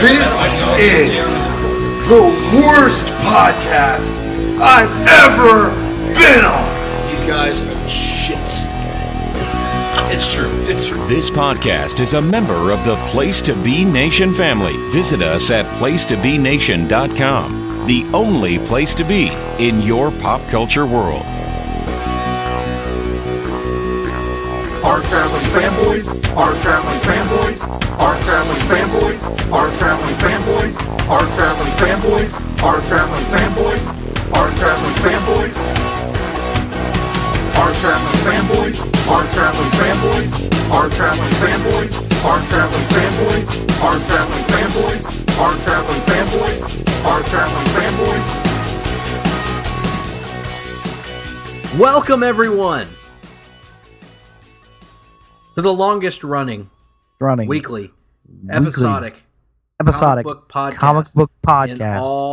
This is the worst podcast I've ever been on. These guys are shit. It's true. It's true. This podcast is a member of the Place to Be Nation family. Visit us at placetobenation.com, the only place to be in your pop culture world. Our traveling fanboys, our traveling fanboys, our traveling fanboys, our traveling fanboys, our traveling fanboys, our traveling fanboys, our traveling fanboys, our traveling fanboys, our traveling fanboys, our traveling fanboys, our traveling fanboys, our traveling fanboys, our traveling fanboys, our traveling fanboys. Welcome everyone to the longest running weekly episodic comic book podcast in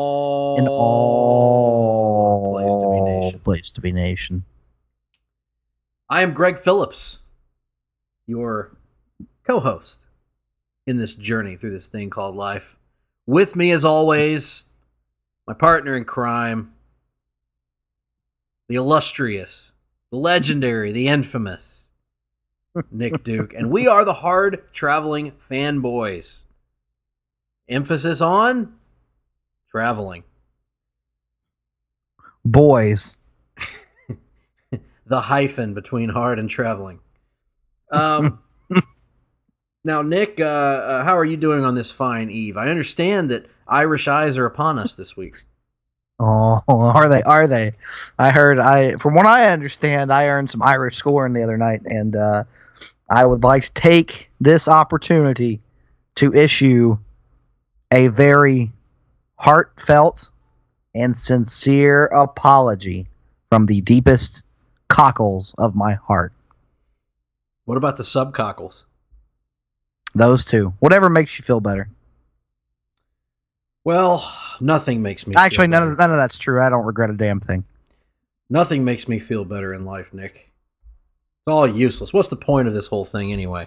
all Place to Be Nation. I am Greg Phillips, your co-host in this journey through this thing called life. With me, as always, my partner in crime, the illustrious, the legendary, the infamous Nick Duke, and we are the Hard Traveling Fanboys. Emphasis on traveling. Boys. The hyphen between hard and traveling. Now, Nick, how are you doing on this fine eve? I understand that Irish eyes are upon us this week. Oh, are they? I heard, from what I understand, I earned some Irish scoring the other night, and I would like to take this opportunity to issue a very heartfelt and sincere apology from the deepest cockles of my heart. What about the subcockles? Those two. Whatever makes you feel better. Well, nothing makes me Actually, feel better. none of that's true. I don't regret a damn thing. Nothing makes me feel better in life, Nick. It's all useless. What's the point of this whole thing anyway?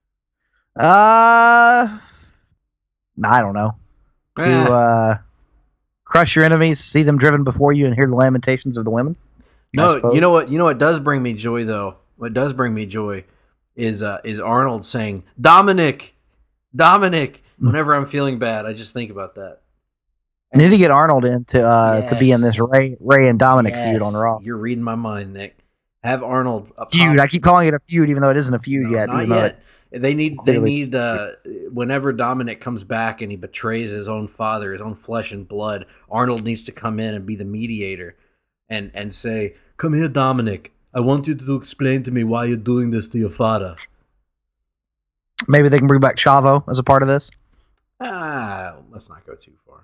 I don't know. To crush your enemies, see them driven before you, and hear the lamentations of the women? No, you know what? You know what does bring me joy, though? What does bring me joy is Arnold saying, Dominic! Whenever I'm feeling bad, I just think about that. I need to get Arnold in to be in this Ray and Dominic feud on Raw. You're reading my mind, Nick. Have Arnold feud. I keep calling it a feud, even though it isn't a feud yet. Not yet. They need whenever Dominic comes back and he betrays his own father, his own flesh and blood, Arnold needs to come in and be the mediator and say, "Come here, Dominic. I want you to explain to me why you're doing this to your father." Maybe they can bring back Chavo as a part of this. Let's not go too far.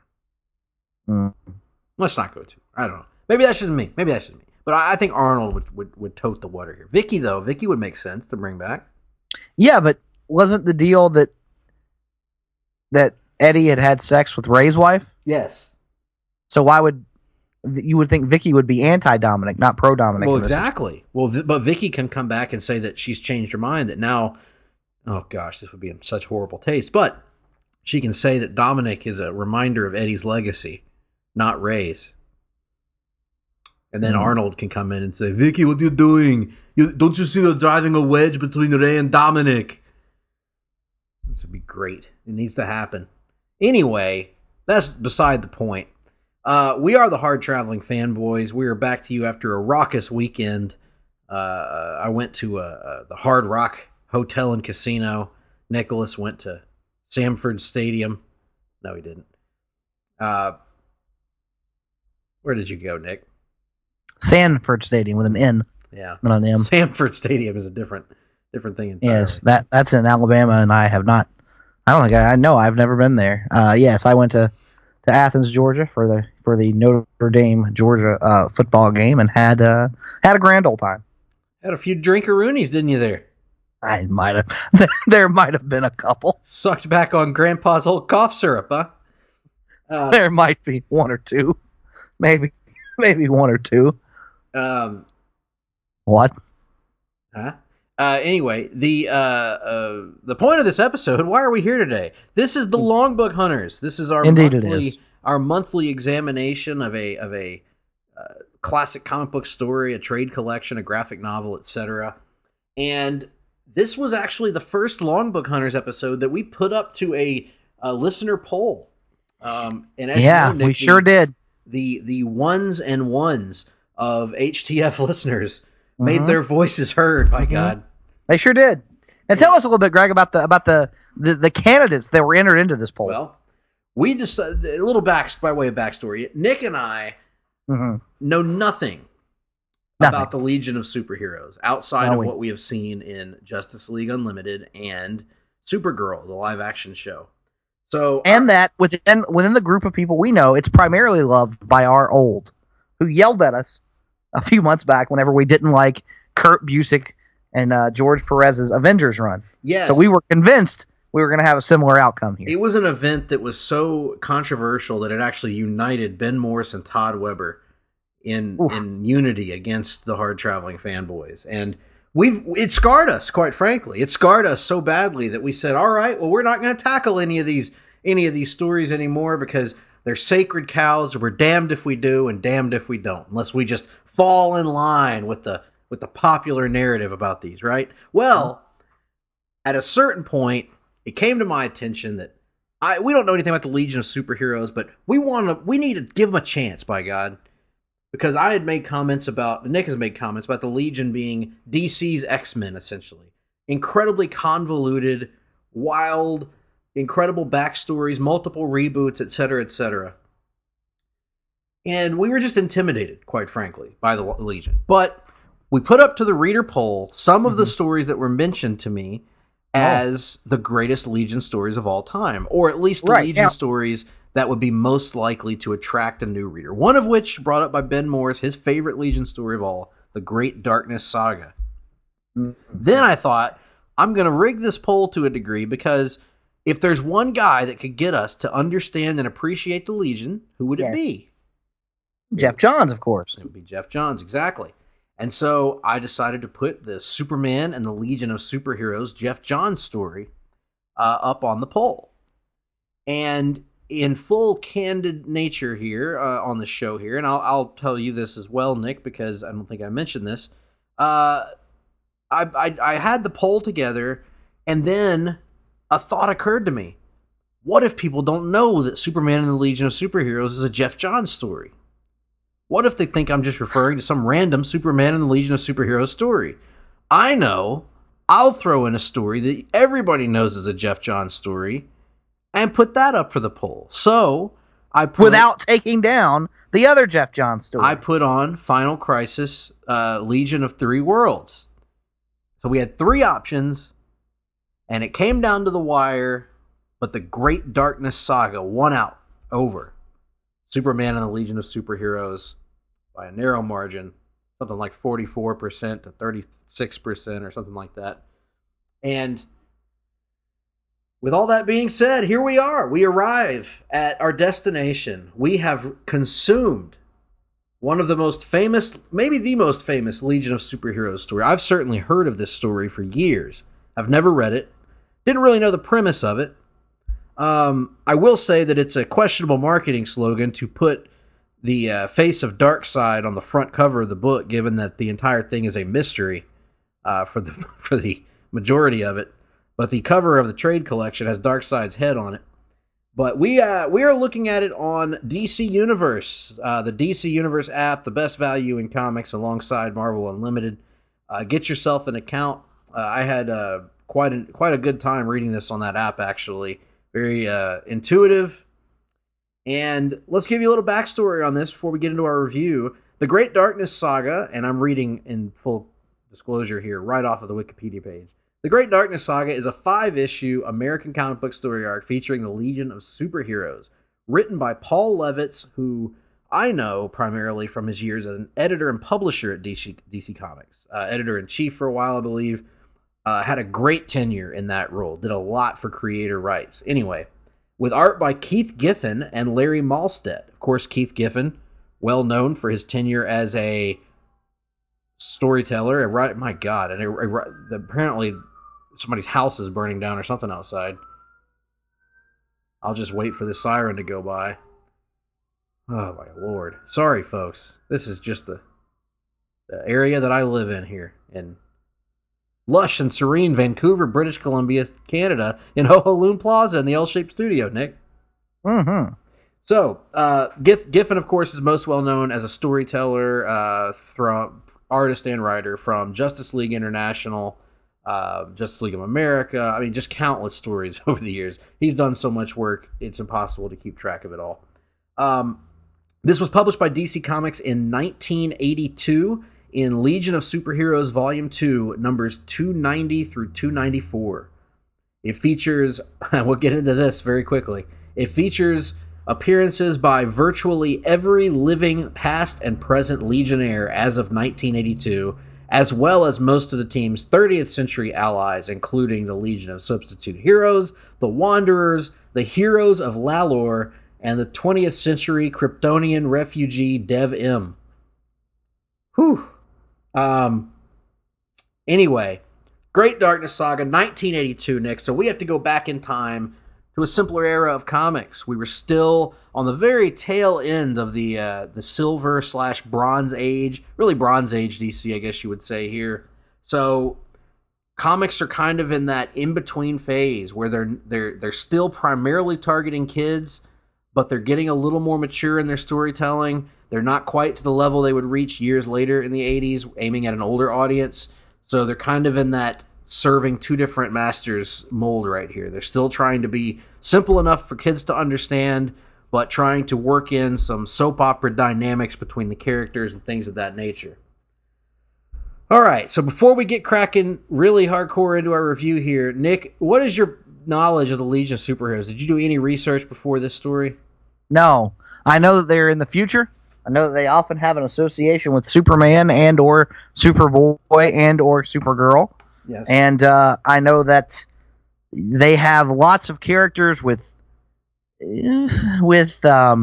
Let's not go too far. I don't know. Maybe that's just me. But I think Arnold would tote the water here. Vicky would make sense to bring back. Yeah, but wasn't the deal that Eddie had sex with Ray's wife? Yes. So why would you would think Vicky would be anti-Dominic, not pro-Dominic? Well, exactly. Well, but Vicky can come back and say that she's changed her mind, that now, oh gosh, this would be in such horrible taste. But she can say that Dominic is a reminder of Eddie's legacy, not Ray's. And then Arnold can come in and say, "Vicky, what are you doing? Don't you see they're driving a wedge between Ray and Dominic?" This would be great. It needs to happen. Anyway, that's beside the point. We are the Hard Traveling Fanboys. We are back to you after a raucous weekend. I went to the Hard Rock Hotel and Casino. Nicholas went to Sanford Stadium. No, he didn't. Where did you go, Nick? Sanford Stadium with an N. Yeah. Not an M. Sanford Stadium is a different thing entirely. Yes, that's in Alabama, and I have not. I don't think I know. I've never been there. Yes, I went to Athens, Georgia for the Notre Dame Georgia football game, and had a grand old time. Had a few drinkaroonies, didn't you? There might have been a couple. Sucked back on Grandpa's old cough syrup, huh? There might be one or two, maybe one or two. What? Huh? Anyway, the point of this episode, why are we here today? This is the Longbook Hunters. This is our Indeed it is. our monthly examination of a classic comic book story, a trade collection, a graphic novel, etc. And this was actually the first Longbook Hunters episode that we put up to a listener poll. And as you know, Nick, we sure did. The ones and ones of HTF listeners made their voices heard. By God, they sure did. And tell us a little bit, Greg, about the candidates that were entered into this poll. Well, we decided a little by way of backstory. Nick and I know nothing about the Legion of Superheroes outside of what we have seen in Justice League Unlimited and Supergirl, the live action show. So, and that within the group of people we know, it's primarily loved by our old, who yelled at us a few months back whenever we didn't like Kurt Busiek and George Perez's Avengers run. Yes. So we were convinced we were going to have a similar outcome here. It was an event that was so controversial that it actually united Ben Morse and Todd Weber in unity against the hard traveling fanboys. And it scarred us, quite frankly. It scarred us so badly that we said, all right, well, we're not going to tackle any of these stories anymore because they're sacred cows. We're damned if we do and damned if we don't, unless we just fall in line with the popular narrative about these, right? Well, at a certain point, it came to my attention that we don't know anything about the Legion of Superheroes, but we need to give them a chance, by God. Because I had made comments Nick has made comments about the Legion being DC's X-Men, essentially. Incredibly convoluted, wild, incredible backstories, multiple reboots, etc., etc. And we were just intimidated, quite frankly, by the Legion. But we put up to the reader poll some of the stories that were mentioned to me as the greatest Legion stories of all time, or at least the Legion stories that would be most likely to attract a new reader. One of which, brought up by Ben Morris, his favorite Legion story of all, the Great Darkness Saga. Then I thought, I'm going to rig this poll to a degree, because if there's one guy that could get us to understand and appreciate the Legion, who would it be? Jeff Johns, of course. It would be Jeff Johns, exactly. And so I decided to put the Superman and the Legion of Superheroes Jeff Johns story up on the poll. And in full candid nature here on the show here, and I'll tell you this as well, Nick, because I don't think I mentioned this. I had the poll together, and then a thought occurred to me. What if people don't know that Superman and the Legion of Superheroes is a Jeff Johns story? What if they think I'm just referring to some random Superman and the Legion of Superheroes story? I know. I'll throw in a story that everybody knows is a Jeff Johns story and put that up for the poll. So without taking down the other Jeff Johns story. I put on Final Crisis Legion of Three Worlds. So we had three options, and it came down to the wire, but the Great Darkness Saga won out over Superman and the Legion of Superheroes by a narrow margin, something like 44% to 36% or something like that. And with all that being said, here we are. We arrive at our destination. We have consumed one of the most famous, maybe the most famous Legion of Superheroes story. I've certainly heard of this story for years. I've never read it. Didn't really know the premise of it. I will say that it's a questionable marketing slogan to put the face of Darkseid on the front cover of the book, given that the entire thing is a mystery for the majority of it. But the cover of the trade collection has Darkseid's head on it. But we are looking at it on DC Universe, the DC Universe app, the best value in comics alongside Marvel Unlimited. Get yourself an account. I had quite a good time reading this on that app, actually. Very intuitive. And let's give you a little backstory on this before we get into our review. The Great Darkness Saga, and I'm reading in full disclosure here, right off of the Wikipedia page. The Great Darkness Saga is a 5-issue American comic book story arc featuring the Legion of Superheroes, written by Paul Levitz, who I know primarily from his years as an editor and publisher at DC Comics. Editor-in-chief for a while, I believe. Had a great tenure in that role. Did a lot for creator rights. Anyway, with art by Keith Giffen and Larry Malstead. Of course, Keith Giffen, well known for his tenure as a storyteller. My God, and apparently somebody's house is burning down or something outside. I'll just wait for the siren to go by. Oh my Lord. Sorry, folks. This is just the area that I live in here in lush and serene Vancouver, British Columbia, Canada, in Ho-Ho-Loon Plaza in the L-shaped studio, Nick. Mm-hmm. So, Giffen, of course, is most well known as a storyteller, artist and writer from Justice League International, Justice League of America. I mean, just countless stories over the years. He's done so much work, it's impossible to keep track of it all. This was published by DC Comics in 1982 in Legion of Superheroes Volume 2, numbers 290 through 294. It features, we'll get into this very quickly, it features appearances by virtually every living past and present Legionnaire as of 1982, as well as most of the team's 30th century allies, including the Legion of Substitute Heroes, the Wanderers, the Heroes of Lalor, and the 20th century Kryptonian refugee Dev M. Whew. Anyway, Great Darkness Saga, 1982, Nick. So we have to go back in time to a simpler era of comics. We were still on the very tail end of the Silver/Bronze Age, really Bronze Age DC, I guess you would say here. So comics are kind of in that in-between phase where they're still primarily targeting kids, but they're getting a little more mature in their storytelling. They're not quite to the level they would reach years later in the 80s, aiming at an older audience. So they're kind of in that serving two different masters mold right here. They're still trying to be simple enough for kids to understand, but trying to work in some soap opera dynamics between the characters and things of that nature. All right, so before we get cracking really hardcore into our review here, Nick, what is your knowledge of the Legion of Superheroes? Did you do any research before this story? No. I know that they're in the future. I know that they often have an association with Superman and or Superboy and or Supergirl. Yes. And I know that they have lots of characters with let's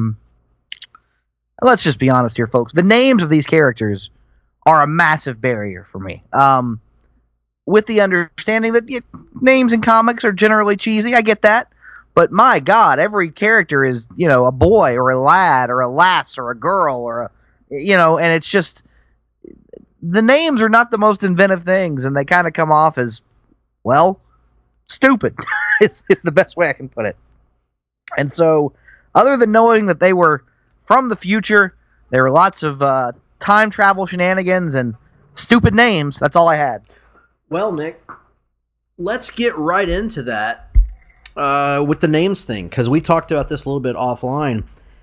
just be honest here, folks. The names of these characters are a massive barrier for me. With the understanding that names in comics are generally cheesy, I get that. But my God, every character is, a boy or a lad or a lass or a girl or and it's just, the names are not the most inventive things, and they kind of come off as, well, stupid. It's the best way I can put it. And so, other than knowing that they were from the future, there were lots of time travel shenanigans and stupid names. That's all I had. Well, Nick, let's get right into that. With the names thing, because we talked about this a little bit offline.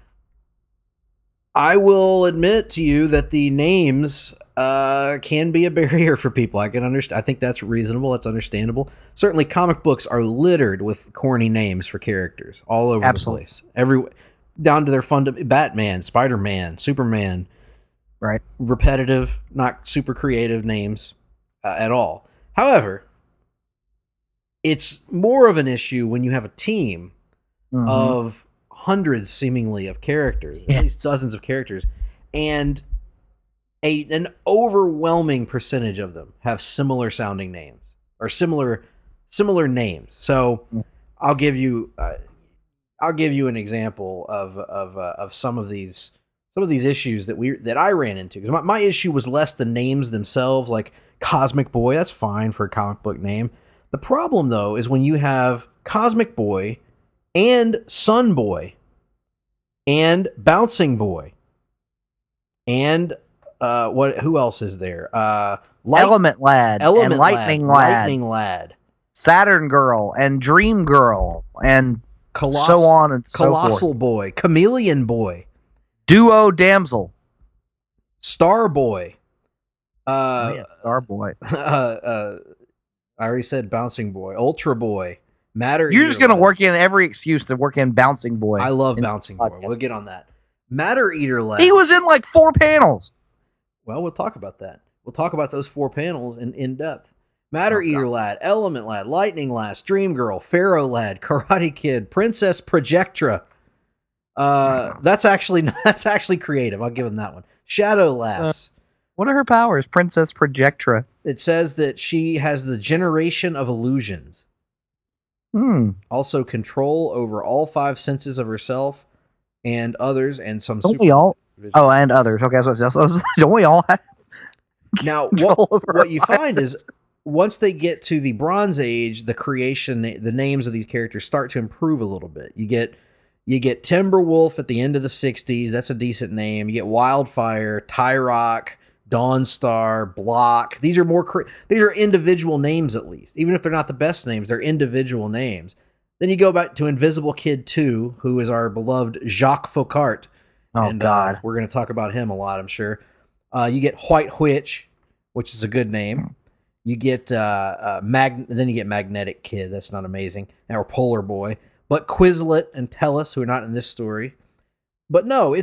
I will admit to you that the names can be a barrier for people. I can understand. I think that's reasonable. That's understandable. Certainly, comic books are littered with corny names for characters all over the place. Down to their Batman, Spider-Man, Superman. Right. Repetitive, not super creative names at all. However, it's more of an issue when you have a team of hundreds, seemingly, of characters, at least dozens of characters, and an overwhelming percentage of them have similar sounding names or similar names. So I'll give you an example of some of these issues that I ran into, because my issue was less the names themselves, like Cosmic Boy. That's fine for a comic book name. The problem, though, is when you have Cosmic Boy and Sun Boy and Bouncing Boy and who else is there? Element Lad and Lightning Lad, Saturn Girl and Dream Girl and so on and so forth. Colossal Boy, Chameleon Boy, Duo Damsel, Star Boy. Star Boy. I already said Bouncing Boy. Ultra Boy. Matter You're just going to work in every excuse to work in Bouncing Boy. I love Bouncing Boy. We'll get on that. Matter Eater Lad. He was in like 4 panels. Well, we'll talk about that. We'll talk about those 4 panels in depth. Matter Eater Lad, Element Lad, Lightning Lass, Dream Girl, Pharaoh Lad, Karate Kid, Princess Projectra. That's actually creative. I'll give him that one. Shadow Lass. What are her powers? Princess Projectra. It says that she has the generation of illusions. Also control over all 5 senses of herself and others, and some Don't we all? supervision. Oh, and others. Okay, that's what I was don't we all have Now, control over what our you 5 find is once they get to the Bronze Age, the names of these characters start to improve a little bit. You get Timberwolf at the end of the 60s. That's a decent name. You get Wildfire, Tyrock, Dawnstar, Block. These are these are individual names, at least. Even if they're not the best names, they're individual names. Then you go back to Invisible Kid 2, who is our beloved Jacques Faucart. Oh, God. We're going to talk about him a lot, I'm sure. You get White Witch, which is a good name. You get then you get Magnetic Kid. That's not amazing. Or Polar Boy. But Quizlet and Tellus, who are not in this story. But no,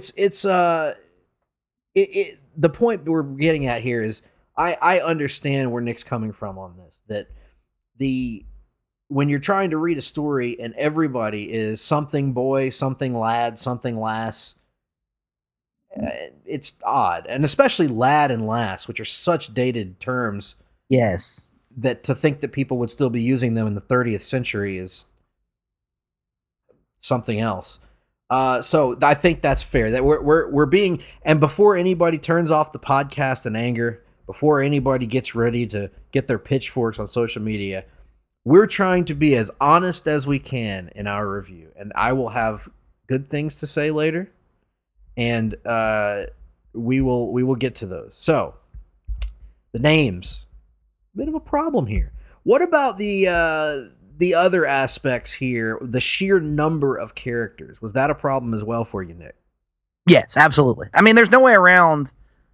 the point we're getting at here is I understand where Nick's coming from on this. That when you're trying to read a story and everybody is something boy, something lad, something lass, it's odd. And especially lad and lass, which are such dated terms. Yes. That to think that people would still be using them in the 30th century is something else. So I think that's fair. That we're being, and before anybody turns off the podcast in anger, before anybody gets ready to get their pitchforks on social media, we're trying to be as honest as we can in our review. And I will have good things to say later, and we will get to those. So the names, bit of a problem here. What about the other aspects here, the sheer number of characters? Was that a problem as well for you, Nick? Yes, absolutely. I mean, there's no way around.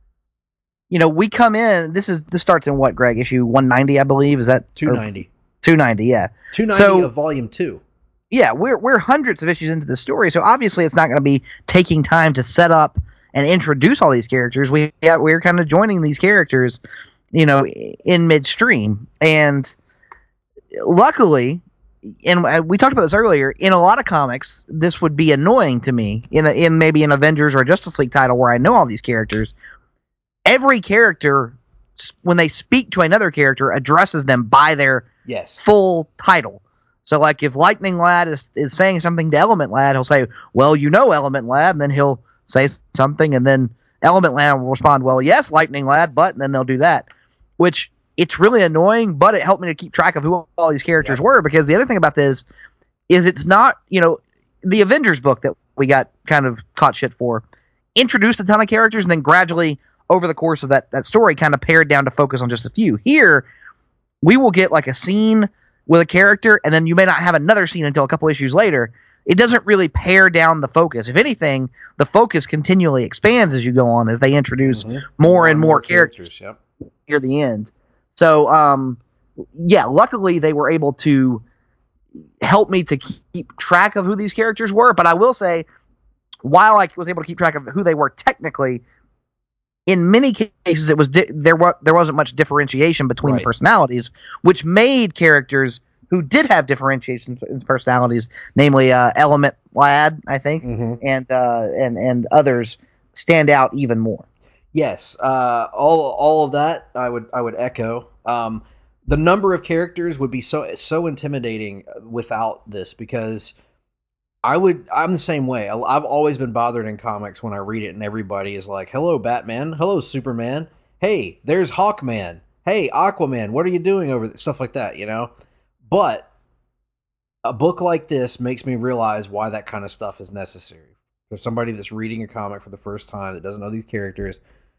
We come in. This starts in what, Greg? Issue 190, I believe. Is that 290? 290, yeah. 290 of Volume 2. Yeah, we're hundreds of issues into the story, so obviously it's not going to be taking time to set up and introduce all these characters. We're kind of joining these characters, in midstream, and luckily, and we talked about this earlier, in a lot of comics, this would be annoying to me. In maybe an Avengers or a Justice League title where I know all these characters, every character, when they speak to another character, addresses them by their full title. So, like, if Lightning Lad is saying something to Element Lad, he'll say, "Well, Element Lad," and then he'll say something, and then Element Lad will respond, "Well, yes, Lightning Lad," but, and then they'll do that, which it's really annoying, but it helped me to keep track of who all these characters were, because the other thing about this is it's not, the Avengers book that we got kind of caught shit for introduced a ton of characters and then gradually over the course of that story kind of pared down to focus on just a few. Here, we will get like a scene with a character and then you may not have another scene until a couple issues later. It doesn't really pare down the focus. If anything, the focus continually expands as you go on, as they introduce more and more characters near the end. So, luckily they were able to help me to keep track of who these characters were. But I will say, while I was able to keep track of who they were technically, in many cases it was there wasn't much differentiation between the personalities, which made characters who did have differentiation in personalities, namely Element Lad, I think, and others, stand out even more. Yes, all of that I would echo. The number of characters would be so intimidating without this, because I'm the same way. I've always been bothered in comics when I read it and everybody is like, "Hello, Batman. Hello, Superman. Hey, there's Hawkman. Hey, Aquaman. What are you doing over there?" Stuff like that, But a book like this makes me realize why that kind of stuff is necessary. For somebody that's reading a comic for the first time that doesn't know these characters,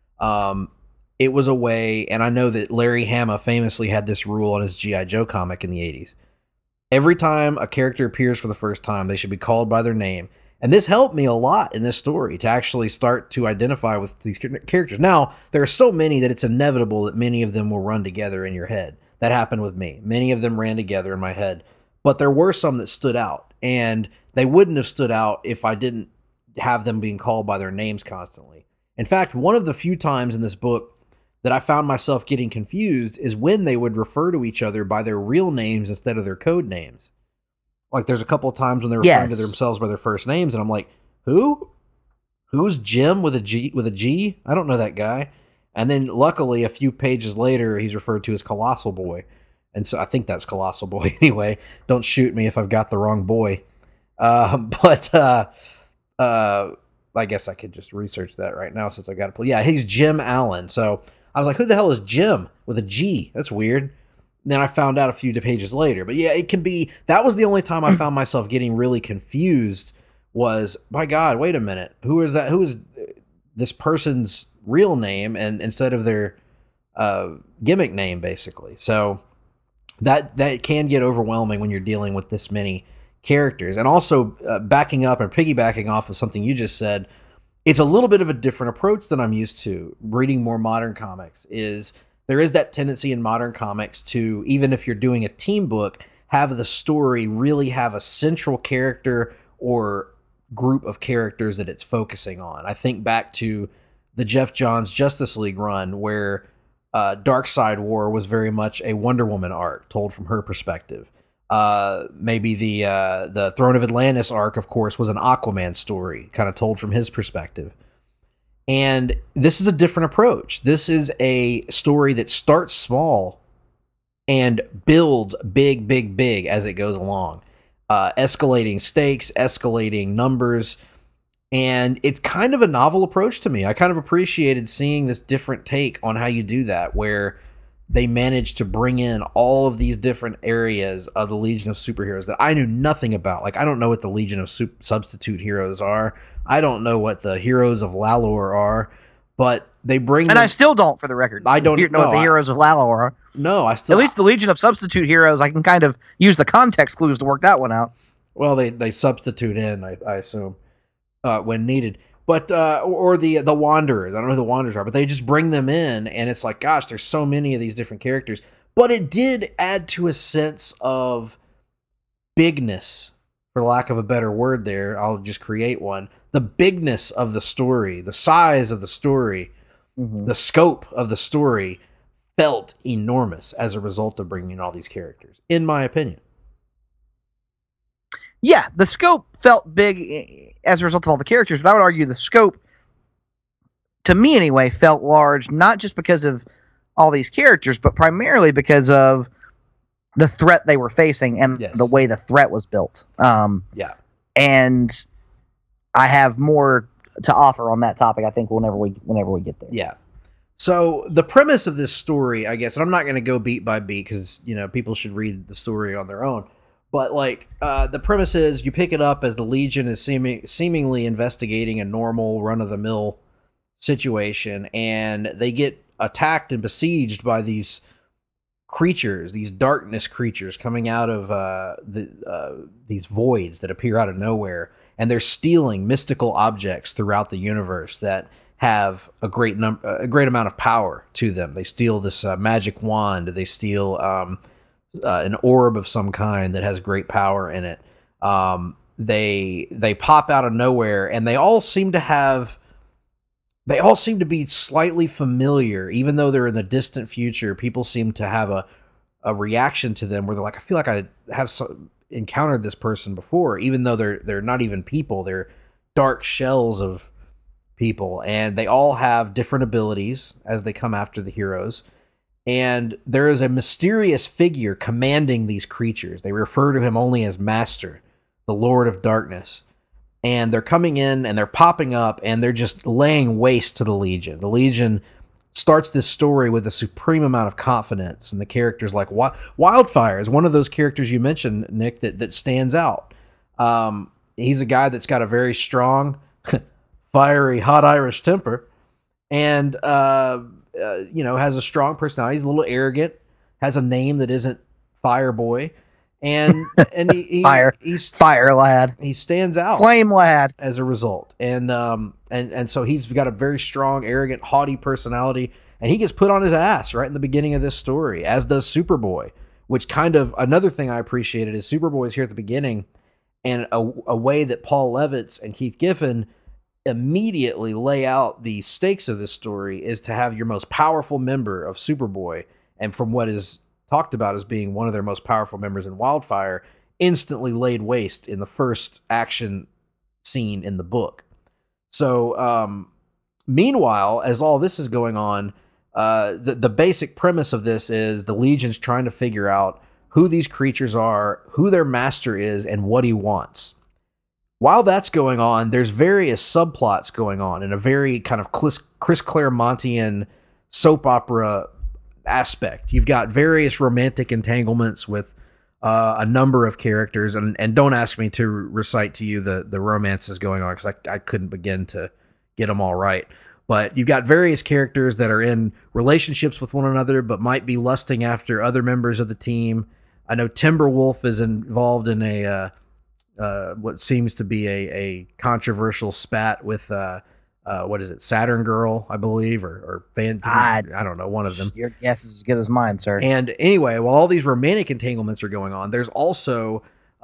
it was a way, and I know that Larry Hama famously had this rule on his G.I. Joe comic in the 80s. Every time a character appears for the first time, they should be called by their name. And this helped me a lot in this story to actually start to identify with these characters. Now, there are so many that it's inevitable that many of them will run together in your head. That happened with me. Many of them ran together in my head. But there were some that stood out, and they wouldn't have stood out if I didn't have them being called by their names constantly. In fact, one of the few times in this book that I found myself getting confused is when they would refer to each other by their real names instead of their code names. Like, there's a couple of times when they're referring to themselves by their first names, and I'm like, who? Who's Jim with a G? I don't know that guy. And then luckily a few pages later he's referred to as Colossal Boy. And so I think that's Colossal Boy anyway. Don't shoot me if I've got the wrong boy. But I guess I could just research that right now since I got to play. Yeah, he's Jim Allen. So I was like, who the hell is Jim with a G? That's weird. Then I found out a few pages later. But yeah, it can be. That was the only time I found myself getting really confused. Was, my God, wait a minute. Who is that? Who is this person's real name and instead of their gimmick name, basically? So that can get overwhelming when you're dealing with this many characters. And also backing up and piggybacking off of something you just said, it's a little bit of a different approach than I'm used to reading more modern comics. There is that tendency in modern comics to, even if you're doing a team book, have the story really have a central character or group of characters that it's focusing on. I think back to the Jeff Johns Justice League run where Darkseid War was very much a Wonder Woman arc told from her perspective. Maybe the Throne of Atlantis arc, of course, was an Aquaman story, kind of told from his perspective. And this is a different approach. This is a story that starts small and builds big, big, big as it goes along. Escalating stakes, escalating numbers, and it's kind of a novel approach to me. I kind of appreciated seeing this different take on how you do that, where they managed to bring in all of these different areas of the Legion of Superheroes that I knew nothing about. Like, I don't know what the Legion of Substitute Heroes are. I don't know what the Heroes of Lalor are, but they bring And them. I still don't, for the record. I don't know what the Heroes of Lalor are. No, I still. At least the Legion of Substitute Heroes, I can kind of use the context clues to work that one out. Well, they substitute in, I assume, when needed. But or the Wanderers. I don't know who the Wanderers are, but they just bring them in, and it's like, gosh, there's so many of these different characters. But it did add to a sense of bigness, for lack of a better word there. I'll just create one. The bigness of the story, the size of the story, the scope of the story felt enormous as a result of bringing in all these characters, in my opinion. Yeah, the scope felt big as a result of all the characters, but I would argue the scope, to me anyway, felt large, not just because of all these characters, but primarily because of the threat they were facing and the way the threat was built. And I have more to offer on that topic, I think, whenever we get there. Yeah. So the premise of this story, I guess, and I'm not going to go beat by beat because, people should read the story on their own. But, the premise is you pick it up as the Legion is seemingly investigating a normal run-of-the-mill situation, and they get attacked and besieged by these creatures, these darkness creatures coming out of these voids that appear out of nowhere, and they're stealing mystical objects throughout the universe that have a great amount of power to them. They steal this magic wand. They steal an orb of some kind that has great power in it. They pop out of nowhere, and they all seem to be slightly familiar, even though they're in the distant future. People seem to have a reaction to them where they're like, I feel like I have encountered this person before, even though they're not even people. They're dark shells of people, and they all have different abilities as they come after the heroes. And there is a mysterious figure commanding these creatures. They refer to him only as Master, the Lord of Darkness. And they're coming in and they're popping up and they're just laying waste to the Legion. The Legion starts this story with a supreme amount of confidence. And the characters like Wildfire is one of those characters you mentioned, Nick, that stands out. He's a guy that's got a very strong, fiery, hot Irish temper. And has a strong personality. He's a little arrogant, has a name that isn't Fireboy, and he's Fire Lad. He stands out, Flame Lad, as a result. And so he's got a very strong, arrogant, haughty personality, and he gets put on his ass right in the beginning of this story, as does Superboy. Which kind of another thing I appreciated is Superboy is here at the beginning, and a way that Paul Levitz and Keith Giffen immediately lay out the stakes of this story is to have your most powerful member of Superboy, and from what is talked about as being one of their most powerful members in Wildfire, instantly laid waste in the first action scene in the book. So, meanwhile, as all this is going on, the basic premise of this is the Legion's trying to figure out who these creatures are, who their master is, and what he wants. While that's going on, there's various subplots going on in a very kind of Chris Claremontian soap opera aspect. You've got various romantic entanglements with a number of characters, and don't ask me to recite to you the romances going on, because I couldn't begin to get them all right. But you've got various characters that are in relationships with one another, but might be lusting after other members of the team. I know Timberwolf is involved in a what seems to be a controversial spat with what is it, Saturn Girl, I believe, or I don't know, one of them. Your guess is as good as mine, sir. And anyway, while all these romantic entanglements are going on, there's also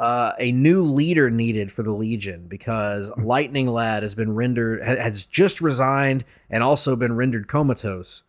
a new leader needed for the Legion, because Lightning Lad has just resigned and also been rendered comatose,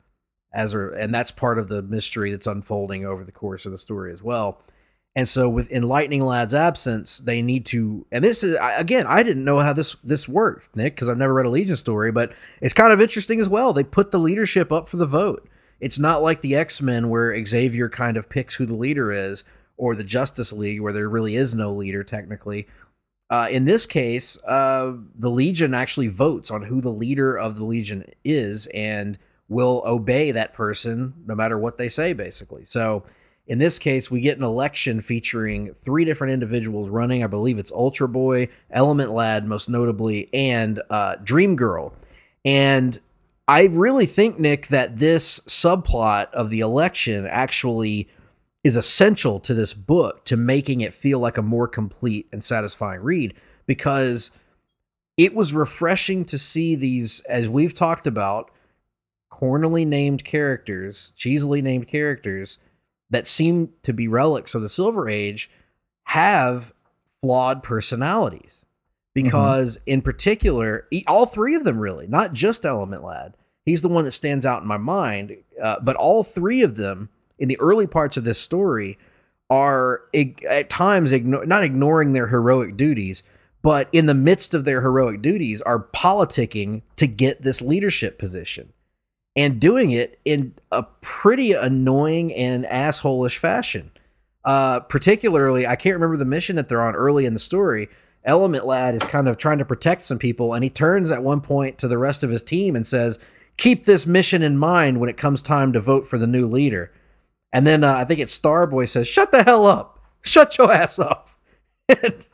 and that's part of the mystery that's unfolding over the course of the story as well. And so in Lightning Lad's absence, they need to, and this is, again, I didn't know how this worked, Nick, because I've never read a Legion story, but it's kind of interesting as well. They put the leadership up for the vote. It's not like the X-Men where Xavier kind of picks who the leader is, or the Justice League where there really is no leader technically. In this case, the Legion actually votes on who the leader of the Legion is and will obey that person no matter what they say, basically. So in this case, we get an election featuring 3 different individuals running. I believe it's Ultra Boy, Element Lad most notably, and Dream Girl. And I really think, Nick, that this subplot of the election actually is essential to this book, to making it feel like a more complete and satisfying read, because it was refreshing to see these, as we've talked about, cornily named characters, cheesily named characters that seem to be relics of the Silver Age, have flawed personalities. Because in particular, all 3 of them really, not just Element Lad, he's the one that stands out in my mind, but all 3 of them in the early parts of this story are at times not ignoring their heroic duties, but in the midst of their heroic duties are politicking to get this leadership position, and doing it in a pretty annoying and asshole-ish fashion. Particularly, I can't remember the mission that they're on early in the story. Element Lad is kind of trying to protect some people, and he turns at one point to the rest of his team and says, "Keep this mission in mind when it comes time to vote for the new leader." And then I think it's Starboy says, "Shut the hell up! Shut your ass up!" And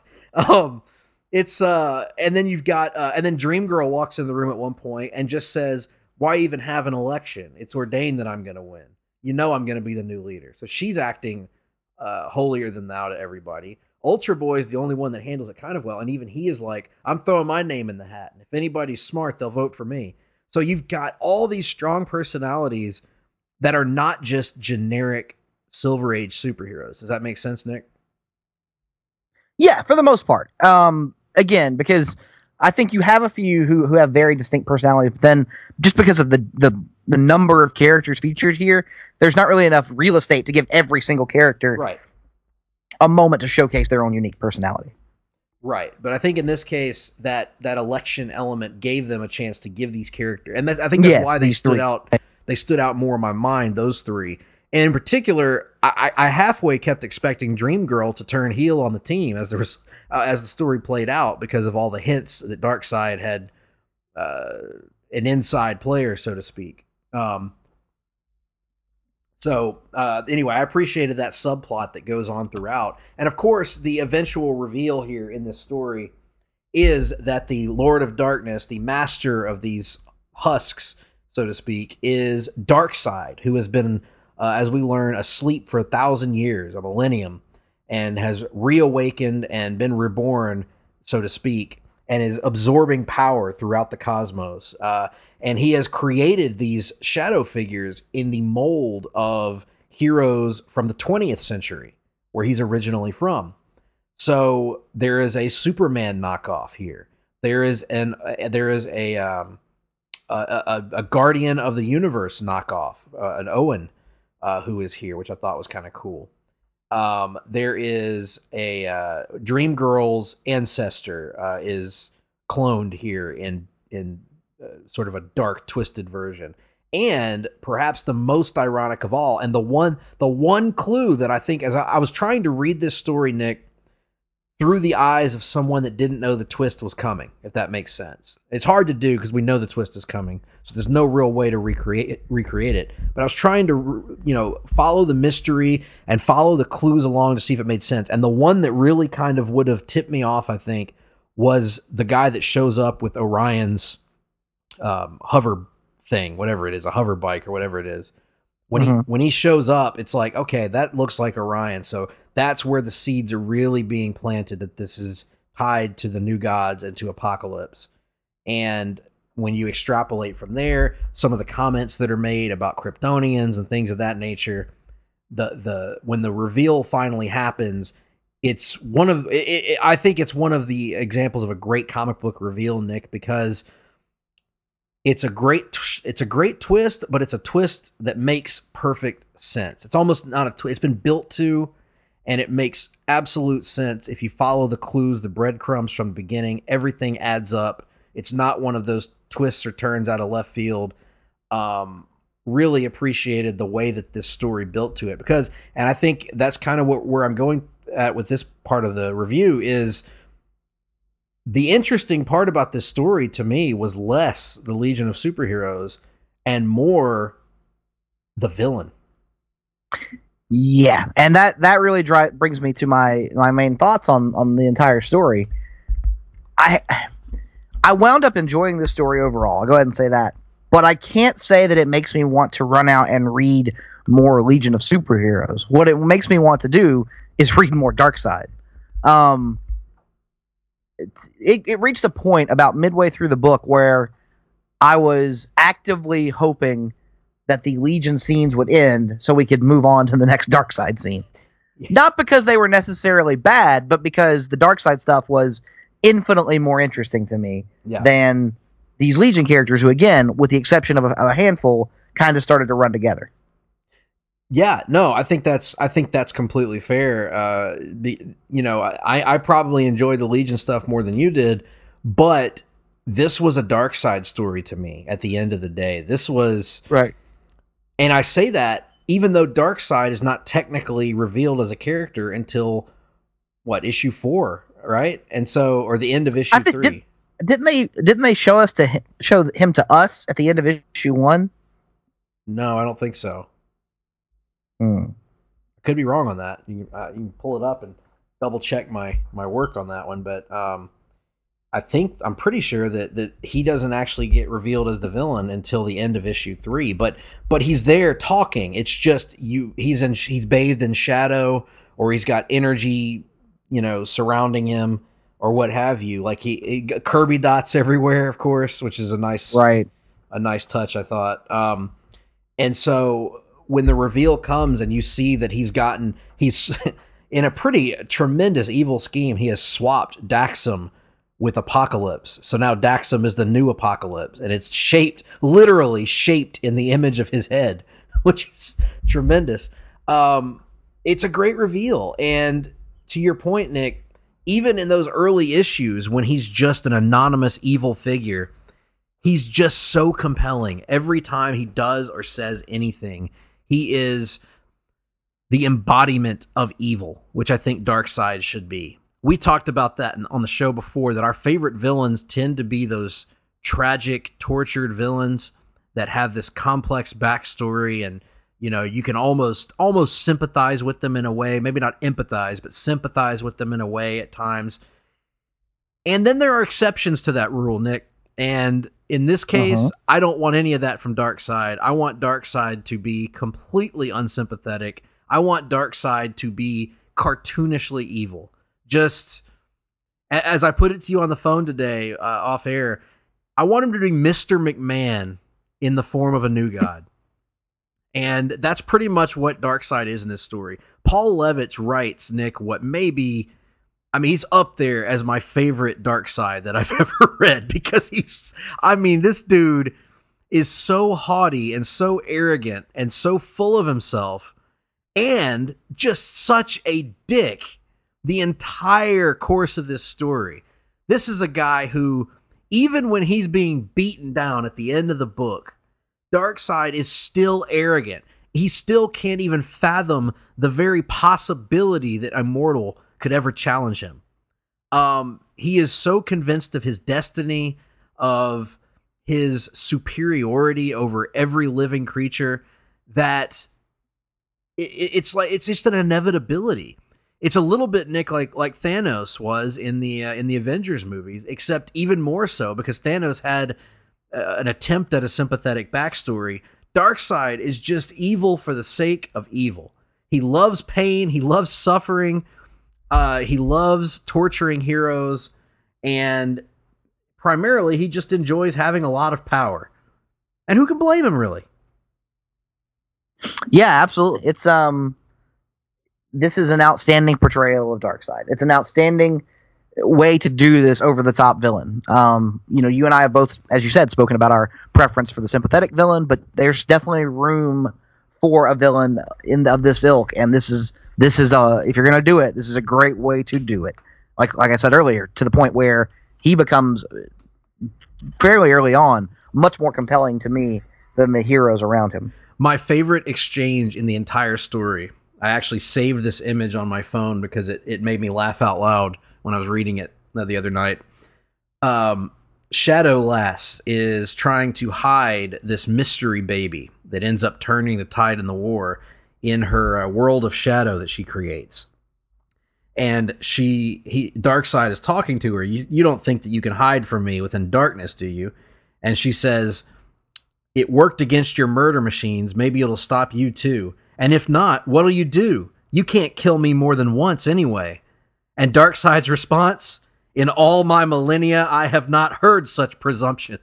then you've got and then Dream Girl walks in the room at one point and just says, "Why even have an election? It's ordained that I'm going to win. You know I'm going to be the new leader." So she's acting holier than thou to everybody. Ultra Boy is the only one that handles it kind of well, and even he is like, "I'm throwing my name in the hat, and if anybody's smart, they'll vote for me." So you've got all these strong personalities that are not just generic Silver Age superheroes. Does that make sense, Nick? Yeah, for the most part. Again, because I think you have a few who have very distinct personalities, but then just because of the number of characters featured here, there's not really enough real estate to give every single character a moment to showcase their own unique personality. Right, but I think in this case, that election element gave them a chance to give these characters, and I think that's why they stood out. They stood out more in my mind, those 3. And in particular, I halfway kept expecting Dream Girl to turn heel on the team as the story played out, because of all the hints that Darkseid had an inside player, so to speak. Anyway, I appreciated that subplot that goes on throughout. And of course, the eventual reveal here in this story is that the Lord of Darkness, the master of these husks, so to speak, is Darkseid, who has been, as we learn, asleep for 1,000 years, a millennium, and has reawakened and been reborn, so to speak, and is absorbing power throughout the cosmos. And he has created these shadow figures in the mold of heroes from the 20th century, where he's originally from. So there is a Superman knockoff here. There is a Guardian of the Universe knockoff, an Owen, who is here, which I thought was kind of cool. There is a Dream Girl's ancestor is cloned here in sort of a dark, twisted version. And perhaps the most ironic of all, and the one clue that I think, as I was trying to read this story, Nick, through the eyes of someone that didn't know the twist was coming, if that makes sense. It's hard to do because we know the twist is coming, so there's no real way to recreate it. But I was trying to, follow the mystery and follow the clues along to see if it made sense. And the one that really kind of would have tipped me off, I think, was the guy that shows up with Orion's hover thing, whatever it is, a hover bike or whatever it is. When he shows up, it's like, okay, that looks like Orion. So that's where the seeds are really being planted, that this is tied to the New Gods and to Apocalypse. And when you extrapolate from there, some of the comments that are made about Kryptonians and things of that nature, when the reveal finally happens, it's I think it's one of the examples of a great comic book reveal, Nick, because it's a great twist, but it's a twist that makes perfect sense. It's almost not a twist. It's been built to, and it makes absolute sense. If you follow the clues, the breadcrumbs from the beginning, everything adds up. It's not one of those twists or turns out of left field. Really appreciated the way that this story built to it, and I think that's kind of where I'm going at with this part of the review is the interesting part about this story to me was less the Legion of Superheroes and more the villain. Yeah, and that really brings me to my main thoughts on the entire story. I wound up enjoying this story overall. I'll go ahead and say that. But I can't say that it makes me want to run out and read more Legion of Superheroes. What it makes me want to do is read more Darkseid. It reached a point about midway through the book where I was actively hoping that the Legion scenes would end so we could move on to the next Darkseid scene. Yeah. Not because they were necessarily bad, but because the Darkseid stuff was infinitely more interesting to me than these Legion characters who, again, with the exception of a handful, kind of started to run together. Yeah, no, I think that's completely fair. I probably enjoyed the Legion stuff more than you did, but this was a Darkseid story to me at the end of the day. This was right. And I say that even though Darkseid is not technically revealed as a character until issue 4, right? And so, or the end of issue 3. Didn't they show him to us at the end of issue 1? No, I don't think so. I could be wrong on that. You can pull it up and double check my work on that one, but I'm pretty sure that he doesn't actually get revealed as the villain until the end of issue 3. But he's there talking. It's just he's bathed in shadow, or he's got energy, surrounding him, or what have you. Like he Kirby dots everywhere, of course, which is a nice touch, I thought. And so when the reveal comes and you see that he's in a pretty tremendous evil scheme, he has swapped Daxam with Apocalypse. So now Daxam is the new Apocalypse, and it's literally shaped in the image of his head, which is tremendous. It's a great reveal. And to your point, Nick, even in those early issues when he's just an anonymous evil figure, he's just so compelling. Every time he does or says anything, he is the embodiment of evil, which I think Darkseid should be. We talked about that on the show before, that our favorite villains tend to be those tragic, tortured villains that have this complex backstory, and you can almost sympathize with them in a way, maybe not empathize, but sympathize with them in a way at times. And then there are exceptions to that rule, Nick. And in this case, I don't want any of that from Darkseid. I want Darkseid to be completely unsympathetic. I want Darkseid to be cartoonishly evil. Just as I put it to you on the phone today, off air, I want him to be Mr. McMahon in the form of a new god. And that's pretty much what Darkseid is in this story. Paul Levitz writes, Nick, what maybe... he's up there as my favorite Darkseid that I've ever read, because this dude is so haughty and so arrogant and so full of himself and just such a dick the entire course of this story. This is a guy who, even when he's being beaten down at the end of the book, Darkseid is still arrogant. He still can't even fathom the very possibility that a mortal could ever challenge him. He is so convinced of his destiny, of his superiority over every living creature, that it's just an inevitability. It's a little bit, Nick, like Thanos was in the Avengers movies, except even more so because Thanos had an attempt at a sympathetic backstory. Darkseid is just evil for the sake of evil. He loves pain. He loves suffering. He loves torturing heroes, and primarily he just enjoys having a lot of power. And who can blame him, really? Yeah, absolutely. It's this is an outstanding portrayal of Darkseid. It's an outstanding way to do this over the top villain. You and I have both, as you said, spoken about our preference for the sympathetic villain, but there's definitely room for a villain of this ilk, and this is if you're gonna do it, this is a great way to do it. Like I said earlier, to the point where he becomes fairly early on much more compelling to me than the heroes around him. My favorite exchange in the entire story, I actually saved this image on my phone because it made me laugh out loud when I was reading it the other night. Shadow Lass is trying to hide this mystery baby that ends up turning the tide in the war in her world of shadow that she creates. And Darkseid is talking to her. You don't think that you can hide from me within darkness, do you? And she says, "It worked against your murder machines. Maybe it'll stop you too. And if not, what'll you do? You can't kill me more than once anyway." And Darkseid's response, "In all my millennia, I have not heard such presumption."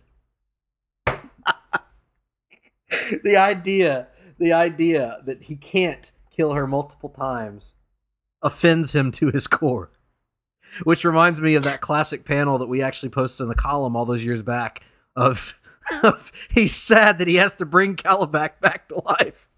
The idea that he can't kill her multiple times offends him to his core. Which reminds me of that classic panel that we actually posted in the column all those years back of he's sad that he has to bring Calabac back to life.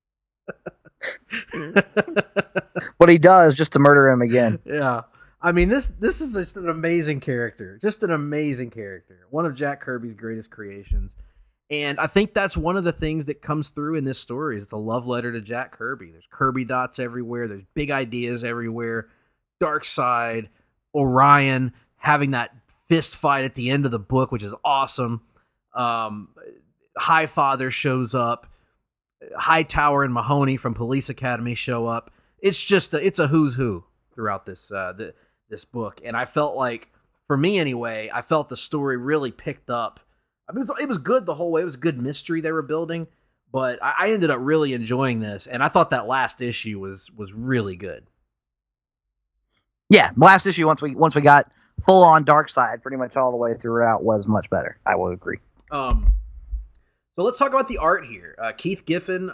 What he does just to murder him again. Yeah. I mean, this is just an amazing character. Just an amazing character. One of Jack Kirby's greatest creations. And I think that's one of the things that comes through in this story. Is it's a love letter to Jack Kirby. There's Kirby dots everywhere. There's big ideas everywhere. Darkseid, Orion having that fist fight at the end of the book, which is awesome. Highfather shows up. Hightower and Mahoney from Police Academy show up. It's just it's a who's who throughout this this book, and I felt like, for me anyway, I felt the story really picked up. I mean, it was good the whole way. It was a good mystery they were building, but I ended up really enjoying this, and I thought that last issue was really good. Yeah, the last issue once we got full on Darkseid pretty much all the way throughout was much better. I will agree. So let's talk about the art here. Keith Giffen.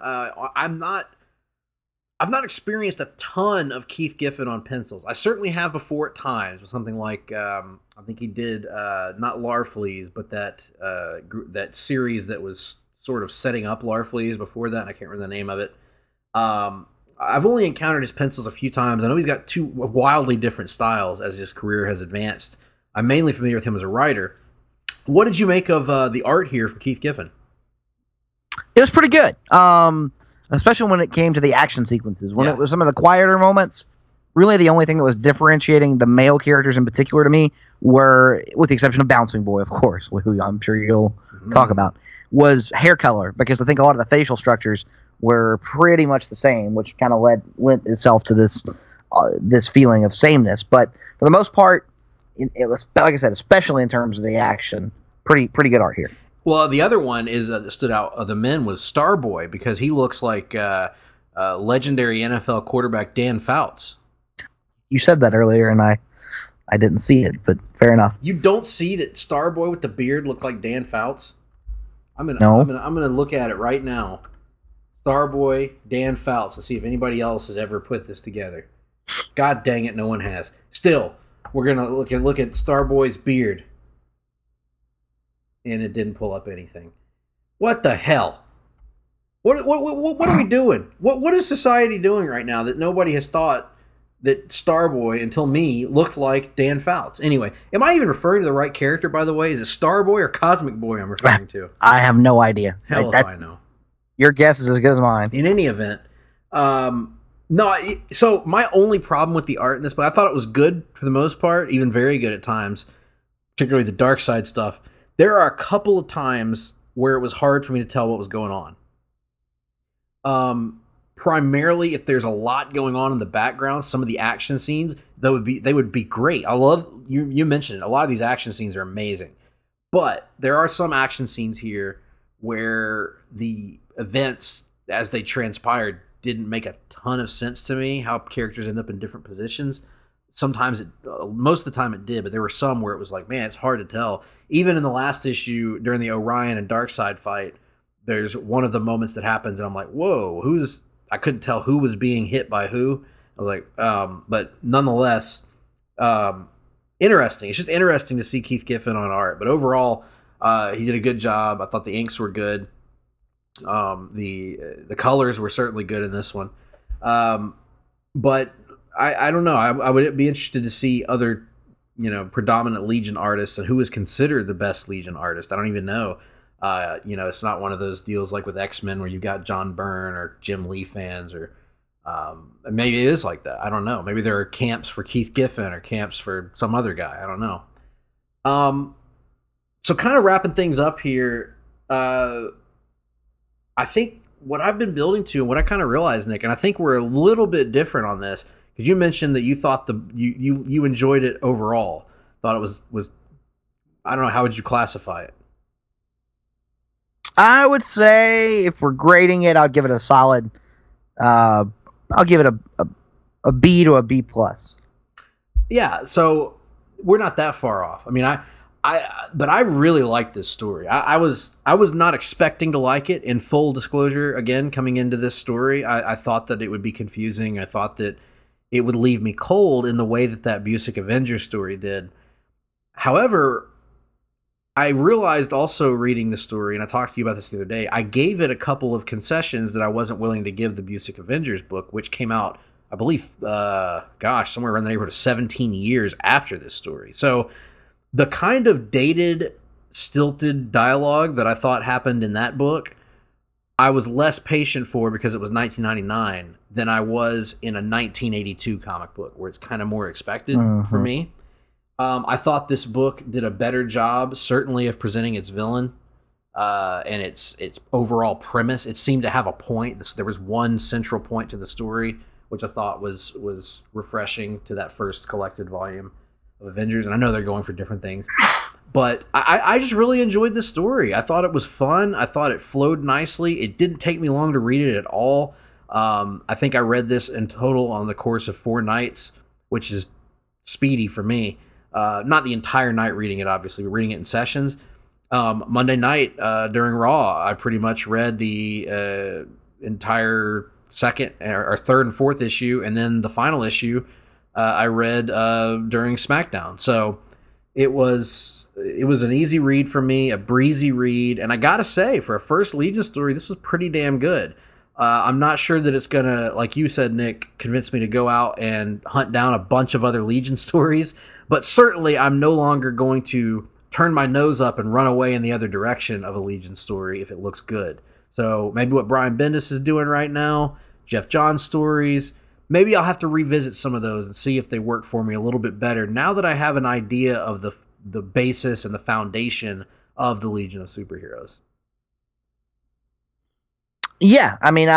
I've not experienced a ton of Keith Giffen on pencils. I certainly have before at times with something like I think he did not Larfleeze, but that series that was sort of setting up Larfleeze before that, and I can't remember the name of it. I've only encountered his pencils a few times. I know he's got two wildly different styles as his career has advanced. I'm mainly familiar with him as a writer. What did you make of the art here from Keith Giffen? It was pretty good, especially when it came to the action sequences. When it was some of the quieter moments, really the only thing that was differentiating the male characters in particular to me were, with the exception of Bouncing Boy, of course, who I'm sure you'll talk about, was hair color, because I think a lot of the facial structures were pretty much the same, which kind of lent itself to this feeling of sameness. But for the most part, it was, like I said, especially in terms of the action, pretty good art here. Well, the other one is that stood out of the men was Starboy, because he looks like legendary NFL quarterback Dan Fouts. You said that earlier, and I didn't see it, but fair enough. You don't see that Starboy with the beard looked like Dan Fouts? I'm gonna look at it right now. Starboy, Dan Fouts, to see if anybody else has ever put this together. God dang it, no one has. Still, we're gonna look at Starboy's beard. And it didn't pull up anything. What the hell? What are we doing? What is society doing right now that nobody has thought that Starboy, until me, looked like Dan Fouts. Anyway, am I even referring to the right character, by the way? Is it Starboy or Cosmic Boy I'm referring to? I have no idea. Hell if I know. Your guess is as good as mine. In any event, so my only problem with the art in this, but I thought it was good for the most part, even very good at times, particularly the dark side stuff. There are a couple of times where it was hard for me to tell what was going on. Primarily, if there's a lot going on in the background, some of the action scenes, they would be great. I love you mentioned it. A lot of these action scenes are amazing, but there are some action scenes here where the events as they transpired didn't make a ton of sense to me. How characters end up in different positions. Sometimes most of the time it did, but there were some where it was like, man, it's hard to tell. Even in the last issue during the Orion and Darkseid fight, there's one of the moments that happens, and I'm like, whoa, I couldn't tell who was being hit by who. I was like, but nonetheless, interesting. It's just interesting to see Keith Giffen on art. But overall, he did a good job. I thought the inks were good. The colors were certainly good in this one. But I don't know. I would be interested to see other, predominant Legion artists and who is considered the best Legion artist. I don't even know. It's not one of those deals like with X-Men where you got John Byrne or Jim Lee fans, or maybe it is like that. I don't know. Maybe there are camps for Keith Giffen or camps for some other guy. I don't know. So kind of wrapping things up here, I think what I've been building to and what I kind of realized, Nick, and I think we're a little bit different on this, because you mentioned that you thought you enjoyed it overall. Thought it was I don't know, how would you classify it? I would say if we're grading it, I'd give it a solid. I'll give it a B to a B plus. Yeah, so we're not that far off. I mean, but I really like this story. I was not expecting to like it. In full disclosure, again, coming into this story, I thought that it would be confusing. I thought that it would leave me cold in the way that Busiek Avengers story did. However, I realized also reading the story, and I talked to you about this the other day, I gave it a couple of concessions that I wasn't willing to give the Busiek Avengers book, which came out, I believe, somewhere around the neighborhood of 17 years after this story. So the kind of dated, stilted dialogue that I thought happened in that book, I was less patient for because it was 1999 than I was in a 1982 comic book, where it's kind of more expected for me. I thought this book did a better job, certainly, of presenting its villain and its overall premise. It seemed to have a point. There was one central point to the story, which I thought was refreshing to that first collected volume of Avengers. And I know they're going for different things, but I just really enjoyed this story. I thought it was fun. I thought it flowed nicely. It didn't take me long to read it at all. I think I read this in total on the course of 4 nights, which is speedy for me. Not the entire night reading it, obviously, but reading it in sessions. Monday night during Raw, I pretty much read the entire second or third and fourth issue, and then the final issue I read during SmackDown. So it was an easy read for me, a breezy read, and I gotta say, for a first Legion story, this was pretty damn good. I'm not sure that it's gonna, like you said, Nick, convince me to go out and hunt down a bunch of other Legion stories, but certainly I'm no longer going to turn my nose up and run away in the other direction of a Legion story if it looks good. So maybe what Brian Bendis is doing right now, Jeff Johns stories, maybe I'll have to revisit some of those and see if they work for me a little bit better now that I have an idea of the basis and the foundation of the Legion of Superheroes. Yeah, I mean,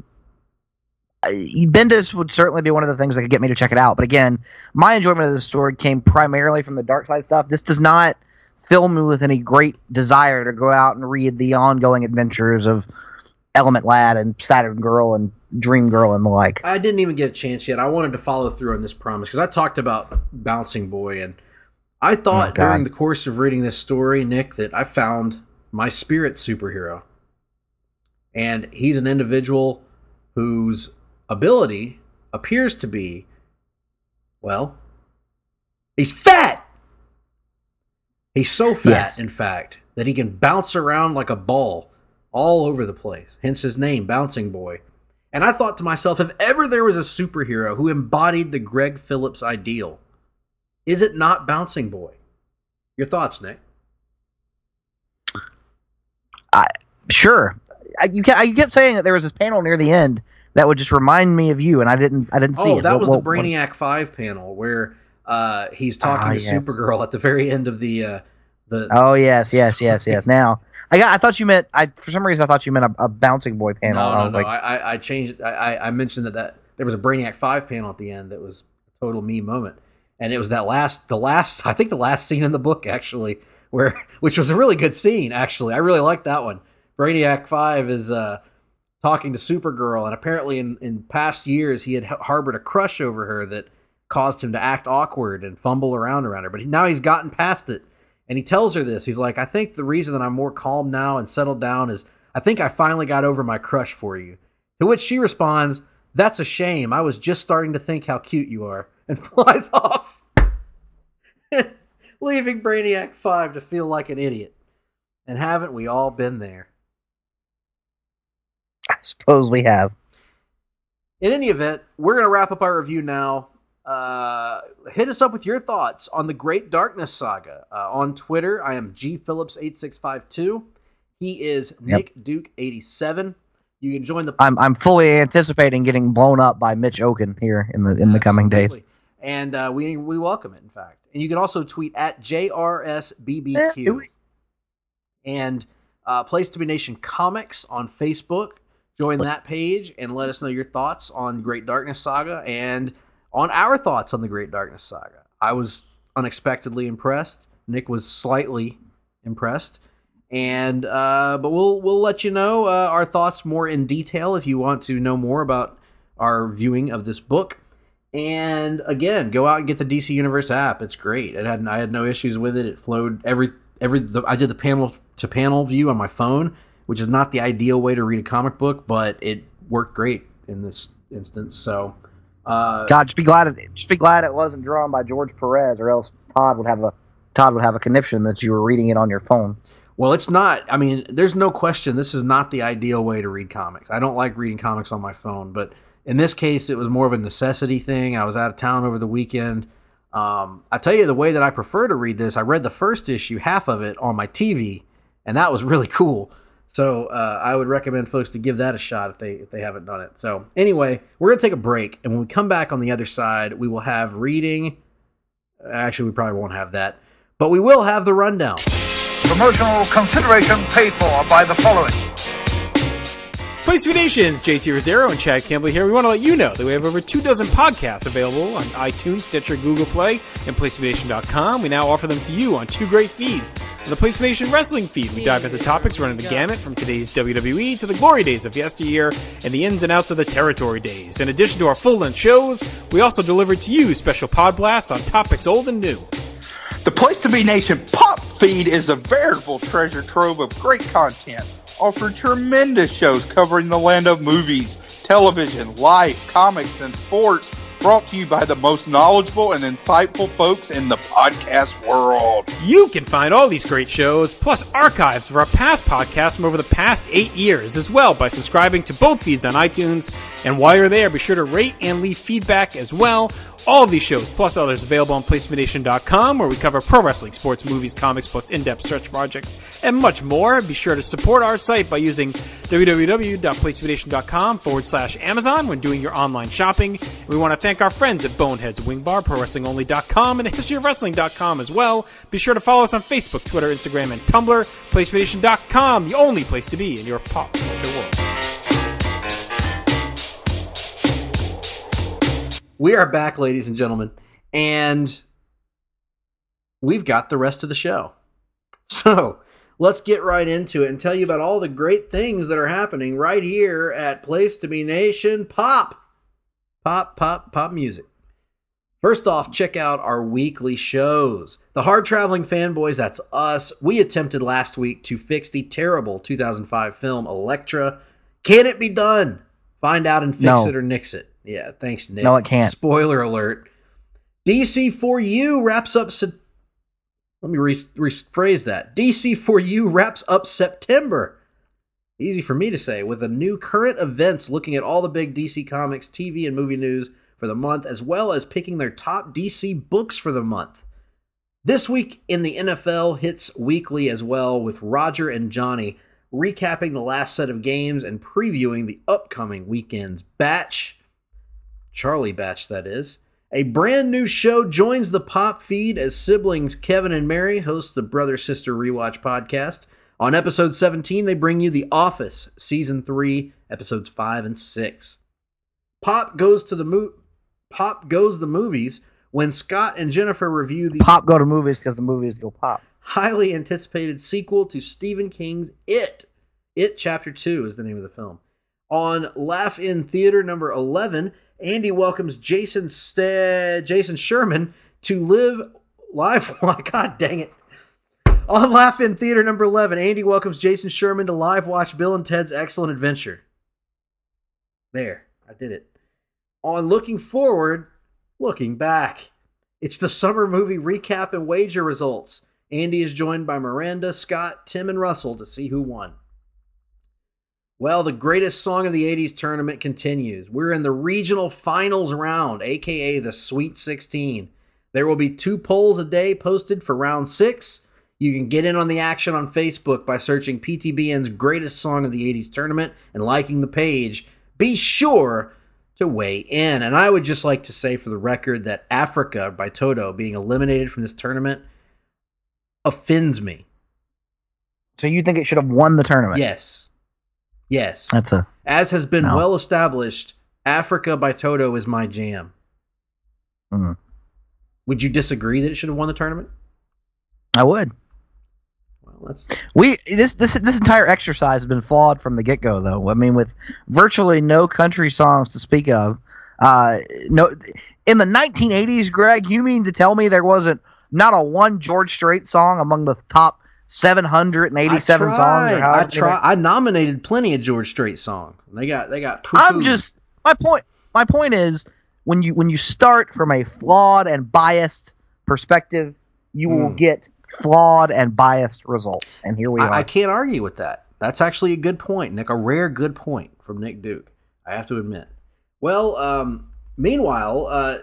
Bendis would certainly be one of the things that could get me to check it out. But again, my enjoyment of this story came primarily from the Darkseid stuff. This does not fill me with any great desire to go out and read the ongoing adventures of Element Lad and Saturn Girl and Dream Girl and the like. I didn't even get a chance yet. I wanted to follow through on this promise because I talked about Bouncing Boy, and I thought during the course of reading this story, Nick, that I found my spirit superhero. And he's an individual whose ability appears to be, well, he's fat! He's so fat, in fact, that he can bounce around like a ball all over the place. Hence his name, Bouncing Boy. And I thought to myself, if ever there was a superhero who embodied the Greg Phillips ideal, is it not Bouncing Boy? Your thoughts, Nick? Sure. You kept saying that there was this panel near the end that would just remind me of you, and I didn't see it. Oh, that was the Brainiac 5 panel where he's talking to Supergirl at the very end of the. Oh yes. Now I thought you meant for some reason I thought you meant a Bouncing Boy panel. No. I changed it. I mentioned that there was a Brainiac 5 panel at the end that was a total me moment, and it was the last scene in the book actually, which was a really good scene actually. I really liked that one. Brainiac 5 is talking to Supergirl, and apparently in past years he had harbored a crush over her that caused him to act awkward and fumble around her. But now he's gotten past it. And he tells her this. He's like, I think the reason that I'm more calm now and settled down is I think I finally got over my crush for you. To which she responds, that's a shame. I was just starting to think how cute you are. And flies off. Leaving Brainiac 5 to feel like an idiot. And haven't we all been there? I suppose we have. In any event, we're going to wrap up our review now. Hit us up with your thoughts on the Great Darkness Saga. On Twitter, I am gphillips8652. He is Nick Duke 87. You can join the. I'm fully anticipating getting blown up by Mitch Oken here in the coming days. And we welcome it, in fact. And you can also tweet at JRSBBQ. And Place to Be Nation Comics on Facebook. Join that page and let us know your thoughts on Great Darkness Saga and on our thoughts on the Great Darkness Saga. I was unexpectedly impressed. Nick was slightly impressed. And but we'll let you know our thoughts more in detail if you want to know more about our viewing of this book. And again, go out and get the DC Universe app. It's great. I had no issues with it. It flowed I did the panel to panel view on my phone, which is not the ideal way to read a comic book, but it worked great in this instance. So God, just be glad it wasn't drawn by George Perez, or else Todd would have a conniption that you were reading it on your phone. Well, it's not. I mean, there's no question this is not the ideal way to read comics. I don't like reading comics on my phone, but in this case, it was more of a necessity thing. I was out of town over the weekend. I tell you, the way that I prefer to read this, I read the first issue, half of it, on my TV, and that was really cool. So I would recommend folks to give that a shot if they haven't done it. So anyway, we're going to take a break, and when we come back on the other side, we will have reading. Actually, we probably won't have that, but we will have the rundown. Promotional consideration paid for by the following. Place to Be Nations, JT Rosero and Chad Campbell here. We want to let you know that we have over 24 podcasts available on iTunes, Stitcher, Google Play, and PlaceToBeNation.com. We now offer them to you on two great feeds. On the Place to Be Nation Wrestling feed, we dive into topics running the gamut from today's WWE to the glory days of yesteryear and the ins and outs of the territory days. In addition to our full-length shows, we also deliver to you special pod blasts on topics old and new. The Place to Be Nation Pop feed is a veritable treasure trove of great content. Offer tremendous shows covering the land of movies, television, life, comics, and sports, brought to you by the most knowledgeable and insightful folks in the podcast world. You can find all these great shows, plus archives of our past podcasts from over the past 8 years as well by subscribing to both feeds on iTunes. And while you're there, be sure to rate and leave feedback as well. All of these shows, plus others, available on PlaceToBeNation.com, where we cover pro wrestling, sports, movies, comics, plus in-depth search projects, and much more. Be sure to support our site by using www.PlaceToBeNation.com/Amazon when doing your online shopping. And we want to thank our friends at Boneheads, Wing Bar, ProWrestlingOnly.com, and TheHistoryOfWrestling.com as well. Be sure to follow us on Facebook, Twitter, Instagram, and Tumblr. PlaceToBeNation.com, the only place to be in your pop culture world. We are back, ladies and gentlemen, and we've got the rest of the show. So let's get right into it and tell you about all the great things that are happening right here at Place to Be Nation Pop. Pop music. First off, check out our weekly shows. The Hard Traveling Fanboys, that's us. We attempted last week to fix the terrible 2005 film Elektra. Can it be done? Find out and fix it or nix it. Yeah, thanks, Nick. No, it can't. Spoiler alert. DC4U wraps up... Let me rephrase that. DC4U wraps up September. Easy for me to say, with a new current events looking at all the big DC Comics, TV, and movie news for the month, as well as picking their top DC books for the month. This week in the NFL hits weekly as well, with Roger and Johnny recapping the last set of games and previewing the upcoming weekend's batch. Charlie Batch, that is. A brand new show joins the Pop feed as siblings Kevin and Mary host the Brother Sister Rewatch podcast. On episode 17, they bring you The Office, season 3, episodes 5 and 6. Pop goes the movies when Scott and Jennifer review the Pop go to movies because the movies go pop. highly anticipated sequel to Stephen King's It. It Chapter 2 is the name of the film. On Laugh in Theater number 11, Andy welcomes Jason Sherman to live. God dang it. On Laugh in Theater number 11, Andy welcomes Jason Sherman to live watch Bill and Ted's Excellent Adventure. There, I did it. On Looking Forward, Looking Back. It's the summer movie recap and wager results. Andy is joined by Miranda, Scott, Tim, and Russell to see who won. Well, the greatest song of the 80s tournament continues. We're in the regional finals round, aka the Sweet 16. There will be 2 polls a day posted for round 6. You can get in on the action on Facebook by searching PTBN's greatest song of the 80s tournament and liking the page. Be sure to weigh in. And I would just like to say for the record that Africa by Toto being eliminated from this tournament offends me. So you think it should have won the tournament? Yes. As has been well established, Africa by Toto is my jam. Mm-hmm. Would you disagree that it should have won the tournament? I would. Well, this entire exercise has been flawed from the get-go, though. I mean, with virtually no country songs to speak of. No, in the 1980s, Greg, you mean to tell me there wasn't not a one George Strait song among the top 787 songs? I nominated plenty of George Strait songs. They got poo-pooed. My point is when you start from a flawed and biased perspective, you will get flawed and biased results. And here we are. I can't argue with that. That's actually a good point, Nick. A rare good point from Nick Duke, I have to admit. Well, meanwhile,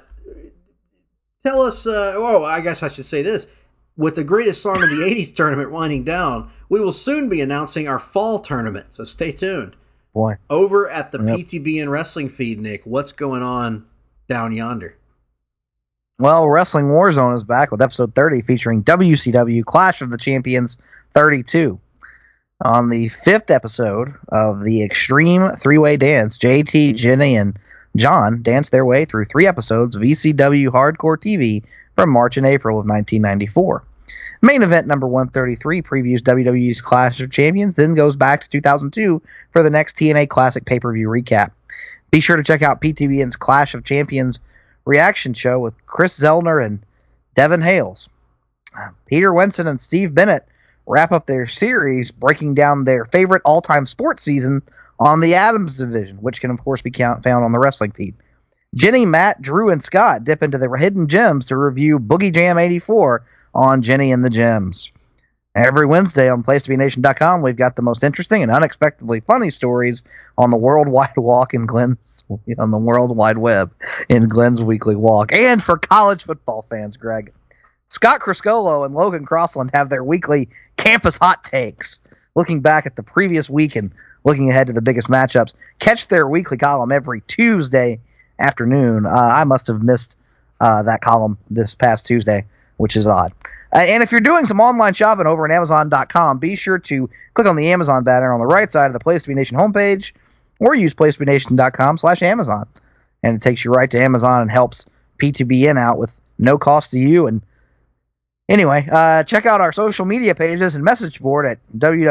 tell us, I guess I should say this. With the greatest song of the 80s tournament winding down, we will soon be announcing our fall tournament, so stay tuned. Boy. Over at the PTBN Wrestling feed, Nick, what's going on down yonder? Well, Wrestling Warzone is back with episode 30 featuring WCW Clash of the Champions 32. On the 5th episode of the Extreme 3-Way Dance, JT, Jenny, and John danced their way through 3 episodes of ECW Hardcore TV from March and April of 1994. Main event number 133 previews WWE's Clash of Champions, then goes back to 2002 for the next TNA Classic pay-per-view recap. Be sure to check out PTBN's Clash of Champions reaction show with Chris Zellner and Devin Hales. Peter Wenson and Steve Bennett wrap up their series breaking down their favorite all-time sports season on the Adams division, which can of course be found on the wrestling feed. Jenny, Matt, Drew, and Scott dip into their hidden gems to review Boogie Jam 84 on Jenny and the Gems. Every Wednesday on PlaceToBeNation.com, we've got the most interesting and unexpectedly funny stories on the World Wide Walk in on the World Wide Web in Glenn's Weekly Walk. And for college football fans, Greg, Scott Criscolo and Logan Crossland have their weekly campus hot takes, looking back at the previous week and looking ahead to the biggest matchups. Catch their weekly column every Tuesday afternoon. I must have missed that column this past Tuesday, which is odd. And if you're doing some online shopping over at Amazon.com, be sure to click on the Amazon banner on the right side of the Place to Be Nation homepage, or use PlaceToBeNation.com/Amazon. And it takes you right to Amazon and helps P2BN out with no cost to you. And anyway, check out our social media pages and message board at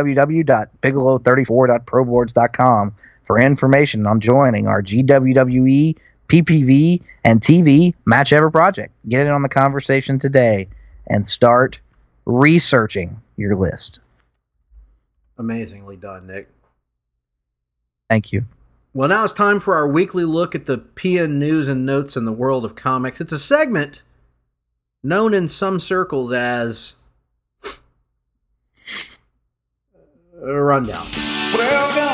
www.bigelow34.proboards.com for information on joining our GWWE, PPV, and TV Match Ever project. Get in on the conversation today and start researching your list. Amazingly done, Nick. Thank you. Well, now it's time for our weekly look at the PN news and notes in the world of comics. It's a segment known in some circles as a rundown. Welcome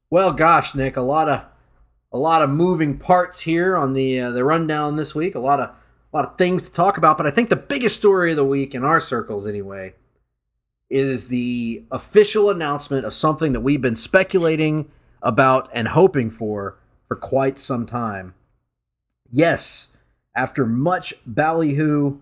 Well, gosh, Nick, a lot of moving parts here on the rundown this week. A lot of things to talk about, but I think the biggest story of the week in our circles, anyway, is the official announcement of something that we've been speculating about and hoping for quite some time. Yes, after much ballyhoo,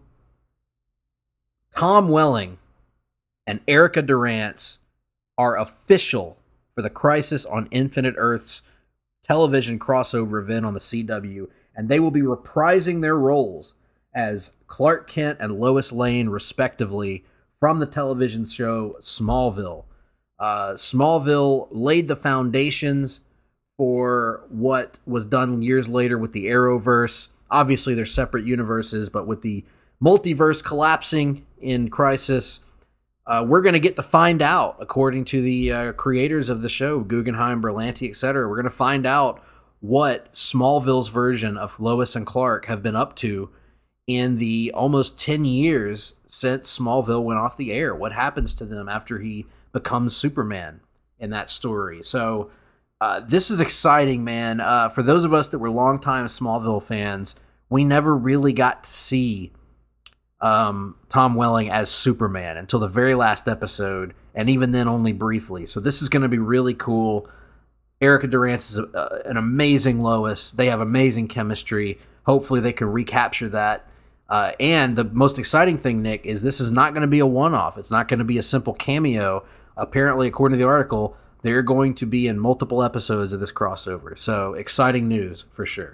Tom Welling and Erica Durance are official for the Crisis on Infinite Earths television crossover event on the CW, and they will be reprising their roles as Clark Kent and Lois Lane, respectively, from the television show Smallville. Smallville laid the foundations for what was done years later with the Arrowverse. Obviously, they're separate universes, but with the multiverse collapsing in Crisis, we're going to get to find out, according to the creators of the show, Guggenheim, Berlanti, etc., we're going to find out what Smallville's version of Lois and Clark have been up to in the almost 10 years since Smallville went off the air. What happens to them after he becomes Superman in that story? So this is exciting, man. For those of us that were longtime Smallville fans, we never really got to see Tom Welling as Superman until the very last episode, and even then only briefly. So this is going to be really cool. Erica Durance is an amazing Lois. They have amazing chemistry. Hopefully they can recapture that. And the most exciting thing, Nick, is this is not going to be a one-off. It's not going to be a simple cameo. Apparently, according to the article, they're going to be in multiple episodes of this crossover. So exciting news for sure.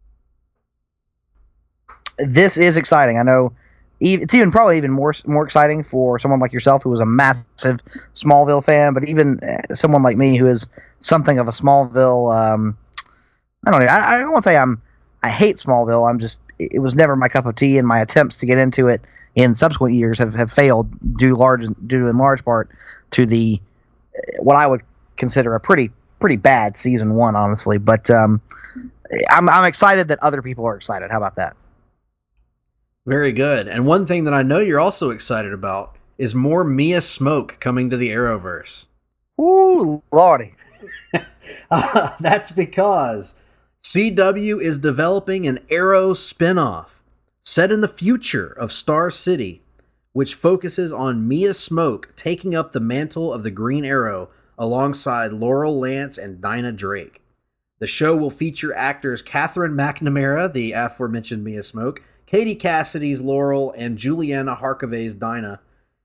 This is exciting. I know it's probably even more exciting for someone like yourself who was a massive Smallville fan, but even someone like me who is something of a Smallville. I don't know. I won't say I hate Smallville. It was never my cup of tea, and my attempts to get into it in subsequent years have failed due in large part to the what I would consider a pretty bad season 1, honestly. But I'm excited that other people are excited. How about that? Very good. And one thing that I know you're also excited about is more Mia Smoke coming to the Arrowverse. Ooh, lordy. That's because CW is developing an Arrow spinoff set in the future of Star City, which focuses on Mia Smoke taking up the mantle of the Green Arrow alongside Laurel Lance and Dinah Drake. The show will feature actors Catherine McNamara, the aforementioned Mia Smoke, Katie Cassidy's Laurel, and Juliana Harkavay's Dinah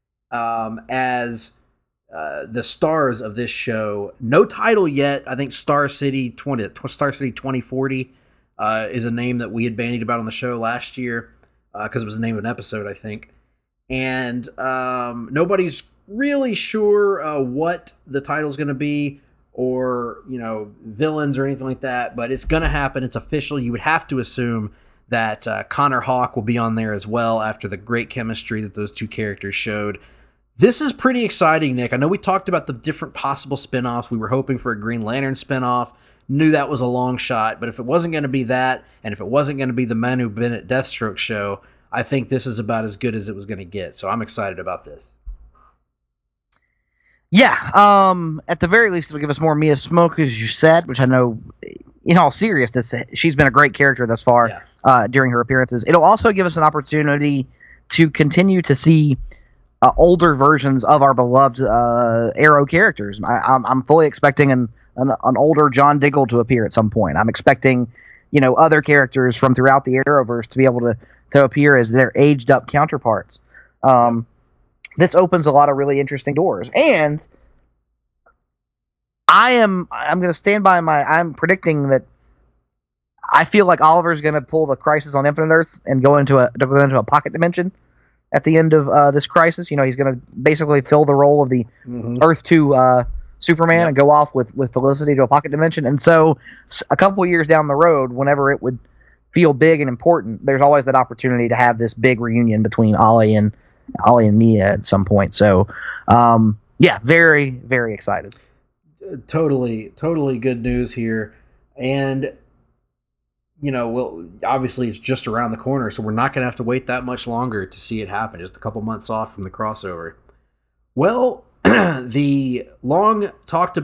as the stars of this show. No title yet. I think Star City 2040 is a name that we had bandied about on the show last year because it was the name of an episode, I think. And nobody's really sure what the title's going to be, or villains or anything like that. But it's going to happen. It's official. You would have to assume that Connor Hawke will be on there as well after the great chemistry that those two characters showed. This is pretty exciting, Nick. I know we talked about the different possible spinoffs. We were hoping for a Green Lantern spinoff. Knew that was a long shot, but if it wasn't going to be that, and if it wasn't going to be the Manu Bennett Deathstroke show, I think this is about as good as it was going to get. So I'm excited about this. Yeah, at the very least, it'll give us more Mia Smoke, as you said, which I know, in all seriousness, she's been a great character thus far during her appearances. It'll also give us an opportunity to continue to see older versions of our beloved Arrow characters. I'm fully expecting an older John Diggle to appear at some point. I'm expecting, other characters from throughout the Arrowverse to be able to appear as their aged up counterparts. This opens a lot of really interesting doors, and I'm going to stand by I'm predicting that I feel like Oliver's going to pull the Crisis on Infinite Earths and go into a pocket dimension at the end of this crisis. He's going to basically fill the role of the Earth 2 Superman and go off with Felicity to a pocket dimension. And so a couple years down the road, whenever it would feel big and important, there's always that opportunity to have this big reunion between Ollie and Mia at some point. So, very, very excited. Totally good news here. And, obviously it's just around the corner, so we're not going to have to wait that much longer to see it happen, just a couple months off from the crossover. Well, the long talked about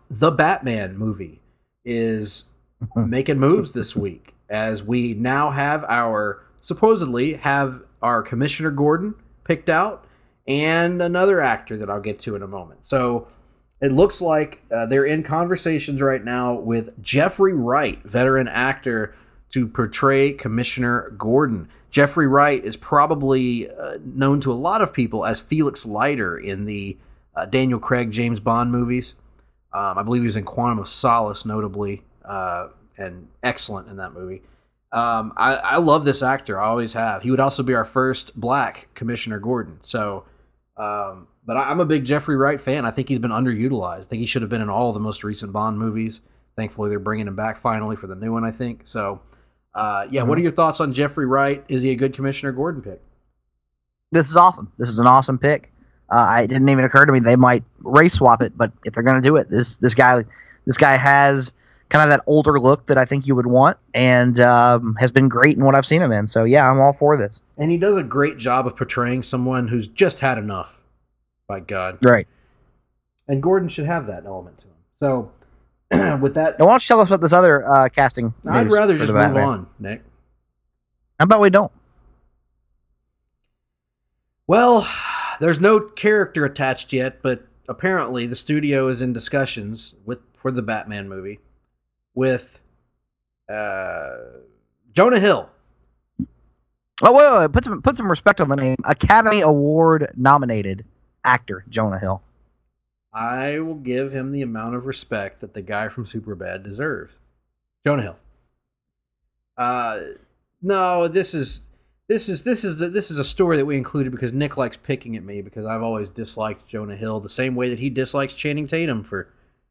the Batman movie is making moves this week, as we now supposedly have our Commissioner Gordon picked out, and another actor that I'll get to in a moment. So it looks like they're in conversations right now with Jeffrey Wright, veteran actor, to portray Commissioner Gordon. Jeffrey Wright is probably known to a lot of people as Felix Leiter in the Daniel Craig James Bond movies. I believe he was in Quantum of Solace, notably, and excellent in that movie. I love this actor. I always have. He would also be our first black Commissioner Gordon. So, but I'm a big Jeffrey Wright fan. I think he's been underutilized. I think he should have been in all the most recent Bond movies. Thankfully, they're bringing him back finally for the new one, I think. So, what are your thoughts on Jeffrey Wright? Is he a good Commissioner Gordon pick? This is awesome. This is an awesome pick. It didn't even occur to me they might race swap it, but if they're going to do it, this guy has kind of that older look that I think you would want, and has been great in what I've seen him in. So yeah, I'm all for this. And he does a great job of portraying someone who's just had enough. By God, right? And Gordon should have that element to him. So with that, now, why don't you tell us about this other casting? I'd rather just move on, Nick. How about we don't? Well, there's no character attached yet, but apparently the studio is in discussions for the Batman movie with Jonah Hill. Oh, wait. Put some respect on the name. Academy Award nominated actor Jonah Hill. I will give him the amount of respect that the guy from Superbad deserves. Jonah Hill. No, this is a story that we included because Nick likes picking at me because I've always disliked Jonah Hill the same way that he dislikes Channing Tatum for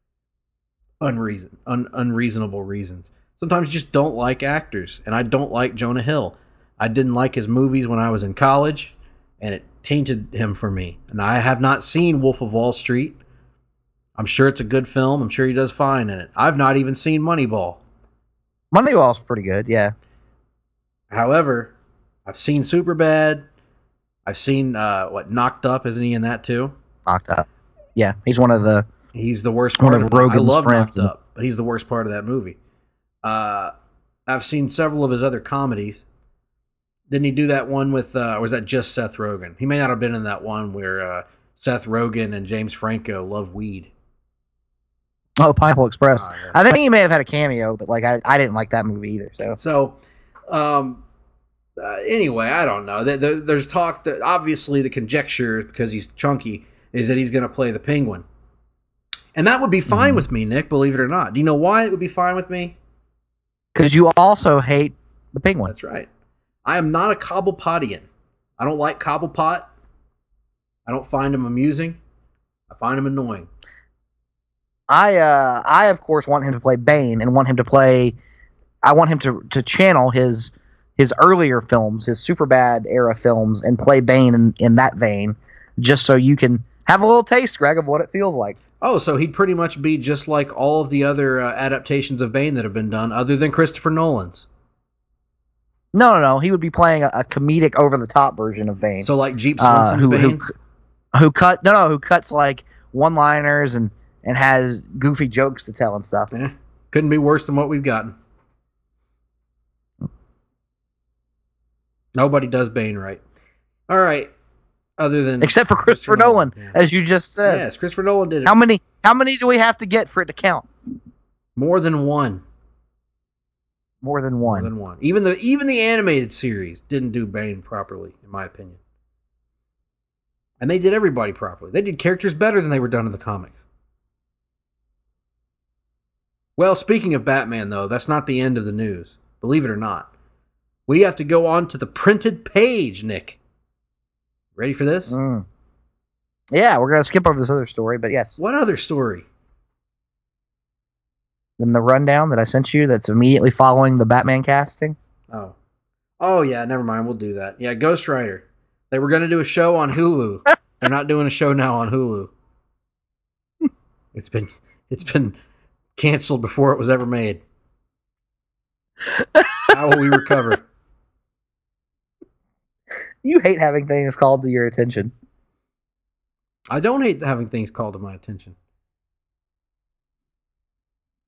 unreasonable reasons. Sometimes you just don't like actors, and I don't like Jonah Hill. I didn't like his movies when I was in college, and it tainted him for me. And I have not seen Wolf of Wall Street. I'm sure it's a good film. I'm sure he does fine in it. I've not even seen Moneyball. Moneyball's pretty good, yeah. However, I've seen Superbad. I've seen Knocked Up, isn't he in that too? Knocked Up. Yeah, he's He's the worst part of Rogen's I love friends. Knocked Up, but he's the worst part of that movie. I've seen several of his other comedies. Didn't he do that one with, or was that just Seth Rogen? He may not have been in that one where Seth Rogen and James Franco love weed. Oh, Pineapple Express. Oh, yeah. I think he may have had a cameo, but I didn't like that movie either. So, anyway, I don't know. There's talk that obviously the conjecture, because he's chunky, is that he's going to play the Penguin. And that would be fine with me, Nick, believe it or not. Do you know why it would be fine with me? Because you also hate the Penguin. That's right. I am not a Cobblepottian. I don't like Cobblepot. I don't find him amusing. I find him annoying. I of course want him to play Bane and want him to play. I want him to channel his earlier films, his Superbad era films, and play Bane in that vein, just so you can have a little taste, Greg, of what it feels like. Oh, so he'd pretty much be just like all of the other adaptations of Bane that have been done, other than Christopher Nolan's. No. He would be playing a comedic, over-the-top version of Bane. So like Jeep Swenson's Bane? Who cuts like one-liners and has goofy jokes to tell and stuff. Couldn't be worse than what we've gotten. Nobody does Bane right. All right. Other than except for Christopher Nolan, as you just said. Yes, Christopher Nolan did it. How many do we have to get for it to count? More than one. More than one. More than one. Even the animated series didn't do Bane properly, in my opinion. And they did everybody properly. They did characters better than they were done in the comics. Well, speaking of Batman, though, that's not the end of the news. Believe it or not. We have to go on to the printed page, Nick. Ready for this? Yeah, we're going to skip over this other story, but yes. What other story? In the rundown that I sent you that's immediately following the Batman casting? Oh, yeah, never mind. We'll do that. Yeah, Ghost Rider. They were going to do a show on Hulu. They're not doing a show now on Hulu. It's been canceled before it was ever made. How will we recover? You hate having things called to your attention. I don't hate having things called to my attention.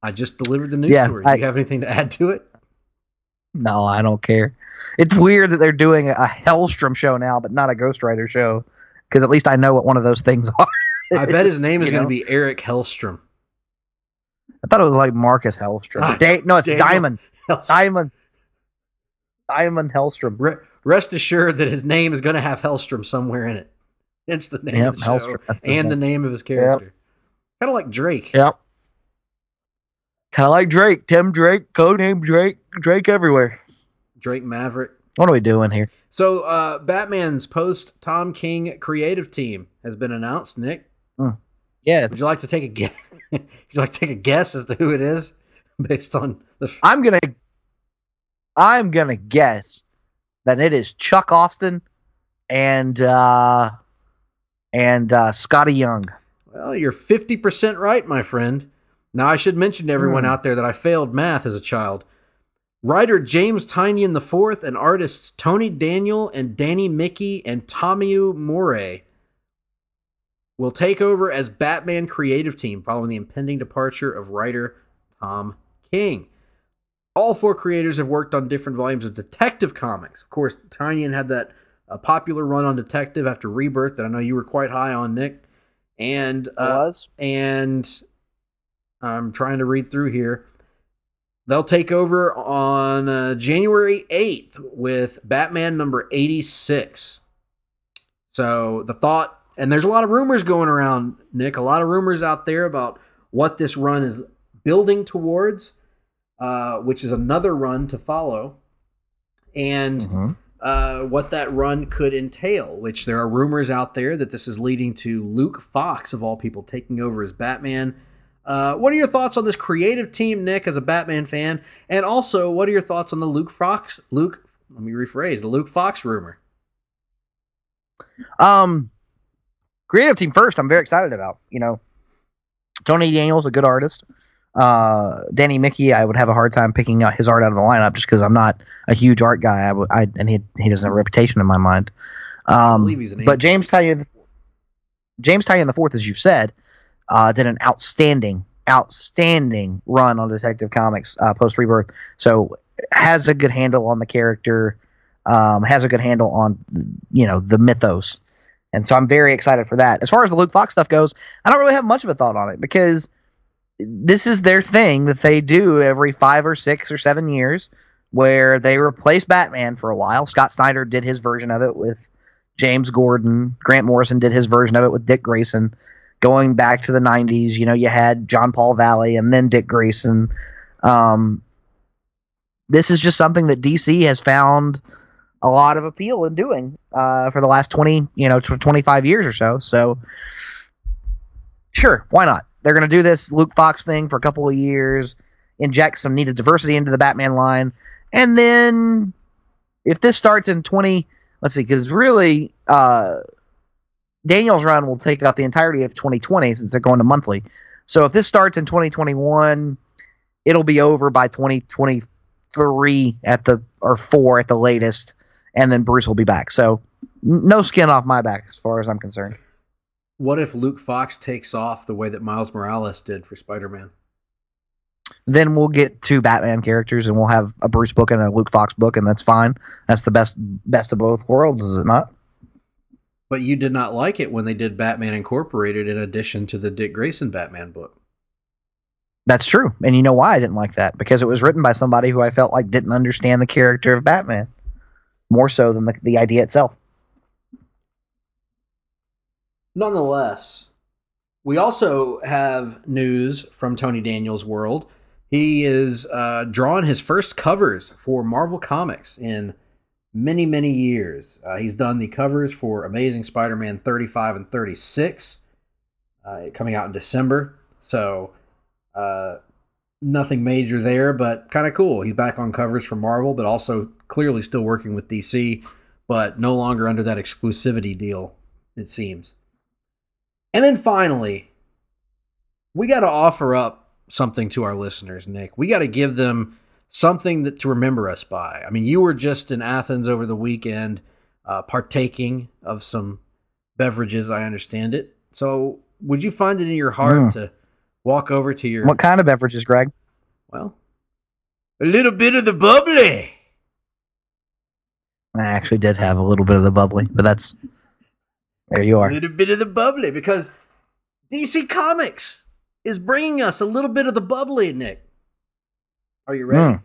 I just delivered the news Yeah, story. Do you have anything to add to it? No, I don't care. It's weird that they're doing a Hellstrom show now, but not a Ghost Rider show, because at least I know what one of those things are. I bet his name is going to be Eric Hellstrom. I thought it was like Marcus Hellstrom. No, it's Diamond. Hellstrom. Diamond Hellstrom. Rest assured that his name is going to have Hellstrom somewhere in it. It's the name of the show Hellstrom. and the name of his character. Kind of like Drake. Yep. Kind of like Drake. Tim Drake, codename Drake. Drake everywhere. Drake Maverick. What are we doing here? So, Batman's post-Tom King creative team has been announced, Nick. Yeah. Would you like to take a guess? Would you like to take a guess as to who it is, based on the? I'm gonna guess that it is Chuck Austin and Scotty Young. Well, you're 50% right, my friend. Now, I should mention to everyone out there that I failed math as a child. Writer James Tynion IV and artists Tony Daniel and Danny Mickey and Tomiu Moray will take over as Batman creative team following the impending departure of writer Tom King. All four creators have worked on different volumes of Detective Comics. Of course, Tynion had that popular run on Detective after Rebirth that I know you were quite high on, Nick. And and I'm trying to read through here. They'll take over on January 8th with Batman number 86. So the thought, and there's a lot of rumors going around, Nick, a lot of rumors out there about what this run is building towards, which is another run to follow, and what that run could entail, which there are rumors out there that this is leading to Luke Fox, of all people, taking over as Batman. What are your thoughts on this creative team, Nick, as a Batman fan? And also, what are your thoughts on the Luke Fox rumor? Creative team first, I'm very excited about. Tony Daniel's a good artist. Danny Mickey, I would have a hard time picking out his art out of the lineup just because I'm not a huge art guy. And he doesn't have a reputation in my mind. I believe he's an but James Tynion IV, as you've said, did an outstanding run on Detective Comics post Rebirth. So has a good handle on the character, has a good handle on the mythos, and so I'm very excited for that. As far as the Luke Fox stuff goes, I don't really have much of a thought on it because this is their thing that they do every 5 or 6 or 7 years, where they replace Batman for a while. Scott Snyder did his version of it with James Gordon. Grant Morrison did his version of it with Dick Grayson. Going back to the 90s, you had John Paul Valley and then Dick Grayson. This is just something that DC has found a lot of appeal in doing for the last 25 years or so. So, sure, why not? They're going to do this Luke Fox thing for a couple of years, inject some needed diversity into the Batman line, and then if this starts in because really Daniel's run will take up the entirety of 2020 since they're going to monthly. So if this starts in 2021, it'll be over by 2023 or 4 at the latest, and then Bruce will be back. So no skin off my back as far as I'm concerned. What if Luke Fox takes off the way that Miles Morales did for Spider-Man? Then we'll get 2 Batman characters, and we'll have a Bruce book and a Luke Fox book, and that's fine. That's the best of both worlds, is it not? But you did not like it when they did Batman Incorporated in addition to the Dick Grayson Batman book. That's true. And you know why I didn't like that? Because it was written by somebody who I felt like didn't understand the character of Batman more so than the idea itself. Nonetheless, we also have news from Tony Daniel's world. He is drawing his first covers for Marvel Comics in many, many years. He's done the covers for Amazing Spider-Man 35 and 36, coming out in December. So, nothing major there, but kind of cool. He's back on covers for Marvel, but also clearly still working with DC, but no longer under that exclusivity deal, it seems. And then finally, we got to offer up something to our listeners, Nick. We got to give them something to remember us by. I mean, you were just in Athens over the weekend, partaking of some beverages, I understand it. So would you find it in your heart to walk over to your What kind of beverages, Greg? well, a little bit of the bubbly. I actually did have a little bit of the bubbly, but there you A are. little bit of the bubbly because DC Comics is bringing us a little bit of the bubbly, Nick. Are you ready?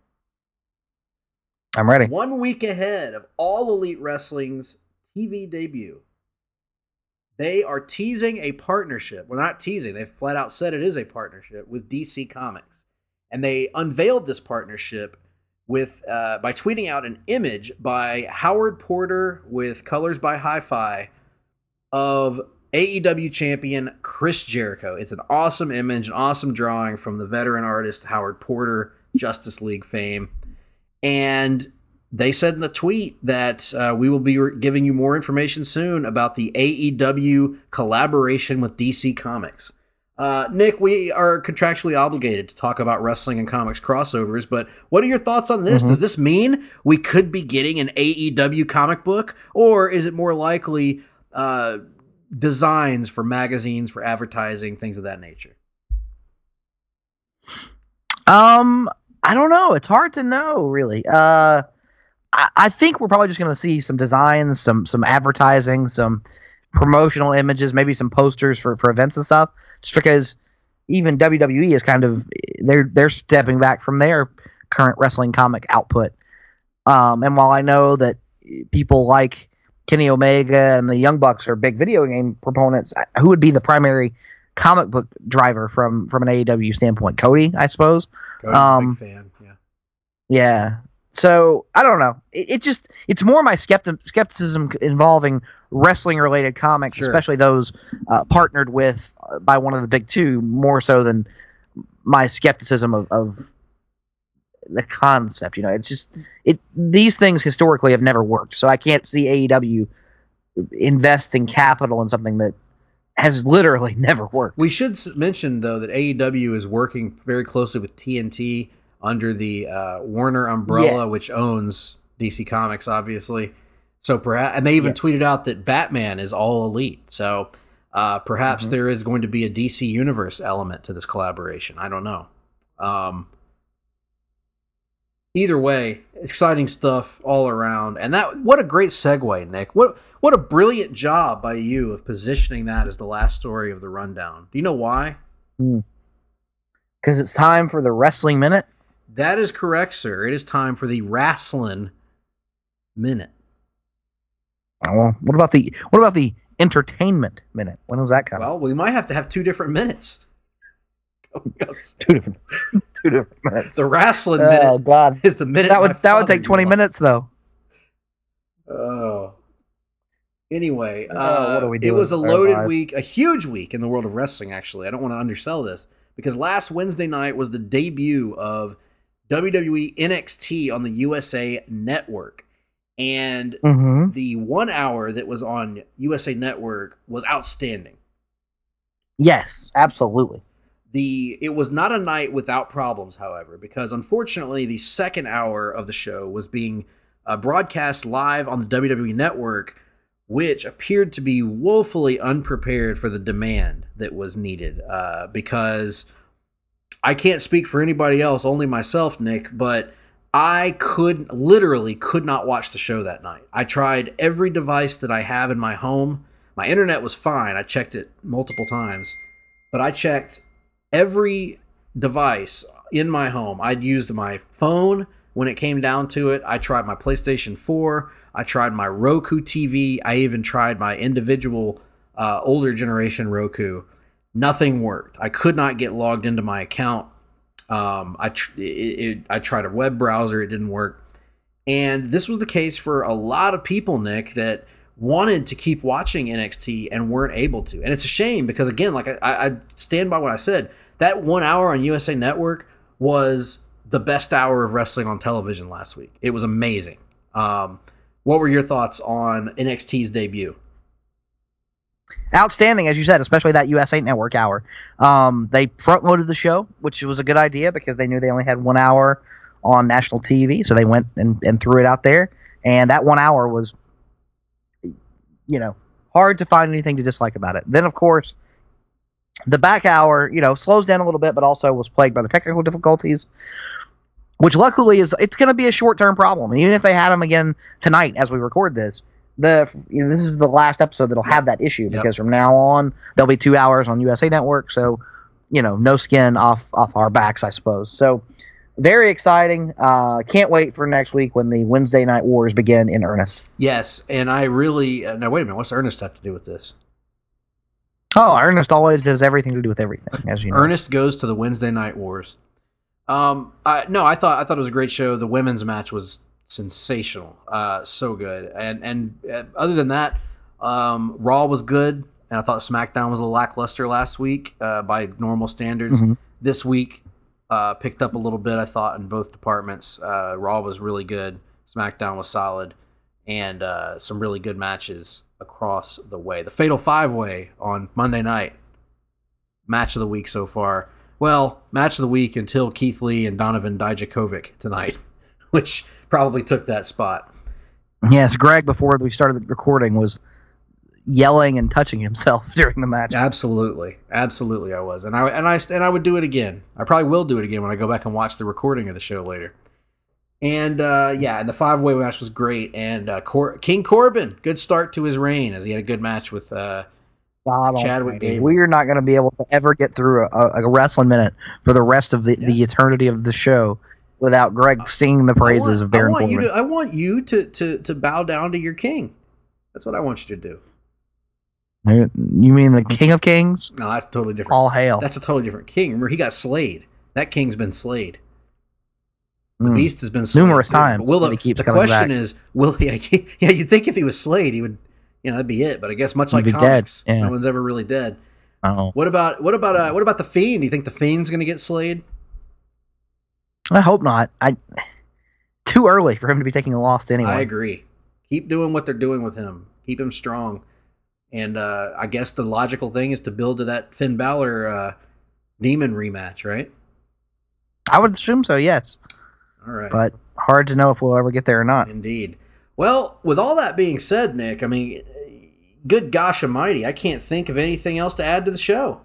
I'm ready. 1 week ahead of All Elite Wrestling's TV debut, they are teasing a partnership. Well, not teasing. They've flat out said it is a partnership with DC Comics. And they unveiled this partnership with by tweeting out an image by Howard Porter with colors by Hi-Fi of AEW champion Chris Jericho. It's an awesome image, an awesome drawing from the veteran artist Howard Porter, Justice League fame. And they said in the tweet that we will be giving you more information soon about the AEW collaboration with DC Comics. Nick, we are contractually obligated to talk about wrestling and comics crossovers, but what are your thoughts on this? Does this mean we could be getting an AEW comic book, or is it more likely designs for magazines, for advertising, things of that nature? I don't know. It's hard to know, really. I think we're probably just going to see some designs, some advertising, some promotional images, maybe some posters for events and stuff. Just because even WWE is kind of they're stepping back from their current wrestling comic output. And while I know that people like Kenny Omega and the Young Bucks are big video game proponents, who would be the primary comic book driver from an AEW standpoint? Cody, I suppose. Cody's a big fan. Yeah. Yeah. So I don't know. It's more my skepticism involving wrestling related comics, Sure. especially those partnered with by one of the big two, more so than my skepticism of the concept. You know, it's just these things historically have never worked, so I can't see AEW investing capital in something that has literally never worked. We should mention though that AEW is working very closely with TNT under the Warner umbrella, Yes. which owns DC Comics, obviously. So perhaps, and they even Yes. tweeted out that Batman is All Elite. So perhaps there is going to be a DC Universe element to this collaboration. I don't know. Either way, exciting stuff all around. And what a great segue, Nick. What a brilliant job by you of positioning that as the last story of the rundown. Do you know why? Because it's time for the Wrestling Minute. That is correct, sir. It is time for the Wrestling Minute. Well, what about the Entertainment Minute? When was that coming? Well, we might have to have two different minutes. two different minutes. The Wrestling Oh Minute God, is the minute. that my would father take 20 grew up. minutes though. Oh. Anyway, what are we it doing was a with our loaded lives? week, a huge week in the world of wrestling, actually. I don't want to undersell this, because last Wednesday night was the debut of WWE NXT on the USA Network. And the 1 hour that was on USA Network was outstanding. Yes, absolutely. It was not a night without problems, however, because unfortunately the second hour of the show was being broadcast live on the WWE Network, which appeared to be woefully unprepared for the demand that was needed. Because I can't speak for anybody else, only myself, Nick, but I literally could not watch the show that night. I tried every device that I have in my home. My internet was fine. I checked it multiple times, but I checked every device in my home. I'd used my phone when it came down to it. I tried my PlayStation 4. I tried my Roku TV. I even tried my individual older generation Roku. Nothing worked. I could not get logged into my account. I tried a web browser. It didn't work. And this was the case for a lot of people, Nick, that wanted to keep watching NXT and weren't able to. And it's a shame because, again, like I stand by what I said. That 1 hour on USA Network was the best hour of wrestling on television last week. It was amazing. What were your thoughts on NXT's debut? Outstanding, as you said, especially that USA Network hour. They front-loaded the show, which was a good idea because they knew they only had 1 hour on national TV, so they went and threw it out there. And that 1 hour was, hard to find anything to dislike about it. Then, of course, The back hour, slows down a little bit, but also was plagued by the technical difficulties, which luckily it's going to be a short-term problem. Even if they had them again tonight as we record this, this is the last episode that'll have that issue because from now on there'll be 2 hours on USA Network, so no skin off our backs, I suppose. So very exciting. Can't wait for next week when the Wednesday Night Wars begin in earnest. Yes, and I really now wait a minute. What's Ernest have to do with this? Oh, Ernest always has everything to do with everything, as you know. Ernest goes to the Wednesday Night Wars. I thought it was a great show. The women's match was sensational, so good. And other than that, Raw was good, and I thought SmackDown was a little lackluster last week by normal standards. Mm-hmm. This week picked up a little bit, I thought, in both departments. Raw was really good, SmackDown was solid, and some really good matches across the way. The Fatal 5-Way on Monday night, match of the week so far. Well, match of the week until Keith Lee and Donovan Dijakovic tonight, which probably took that spot. Yes, Greg, before we started the recording, was yelling and touching himself during the match. Absolutely I was, and I would do it again. I probably will do it again when I go back and watch the recording of the show later. And and the 5-way match was great. And King Corbin, good start to his reign as he had a good match with Chadwick Gable. We're not going to be able to ever get through a wrestling minute for the rest of the eternity of the show without Greg singing the praises of Baron Corbin. I want you to bow down to your king. That's what I want you to do. You mean the King of Kings? No, that's totally different. All hail. That's a totally different king. Remember, he got slayed. That king's been slayed. The beast has been slayed numerous times. The question is, will he? Yeah, you'd think if he was slayed, he would. That'd be it. But I guess much like comics, no one's ever really dead. Oh. What about the Fiend? Do you think the Fiend's going to get slayed? I hope not. Too early for him to be taking a loss to anyone. I agree. Keep doing what they're doing with him. Keep him strong. And I guess the logical thing is to build to that Finn Balor Demon rematch, right? I would assume so, yes. All right. But hard to know if we'll ever get there or not. Indeed. Well, with all that being said, Nick, I mean, good gosh almighty, I can't think of anything else to add to the show.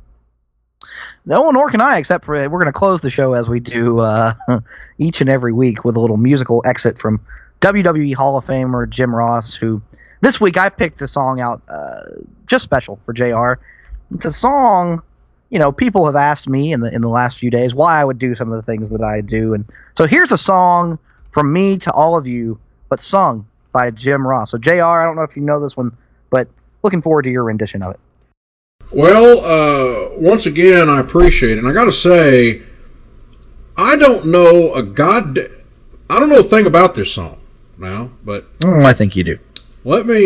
No, nor can I, except for we're going to close the show as we do each and every week with a little musical exit from WWE Hall of Famer Jim Ross, who this week I picked a song out just special for JR. It's a song, people have asked me in the last few days why I would do some of the things that I do. And so here's a song from me to all of you, but sung by Jim Ross. So JR, I don't know if you know this one, but looking forward to your rendition of it. Well, once again, I appreciate it. And I got to say, I don't know a thing about this song now, but I think you do. Let me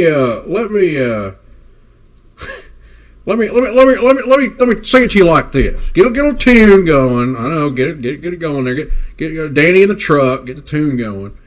sing it to you like this. Get a tune going. I know, get it going there. Get Danny in the truck. Get the tune going.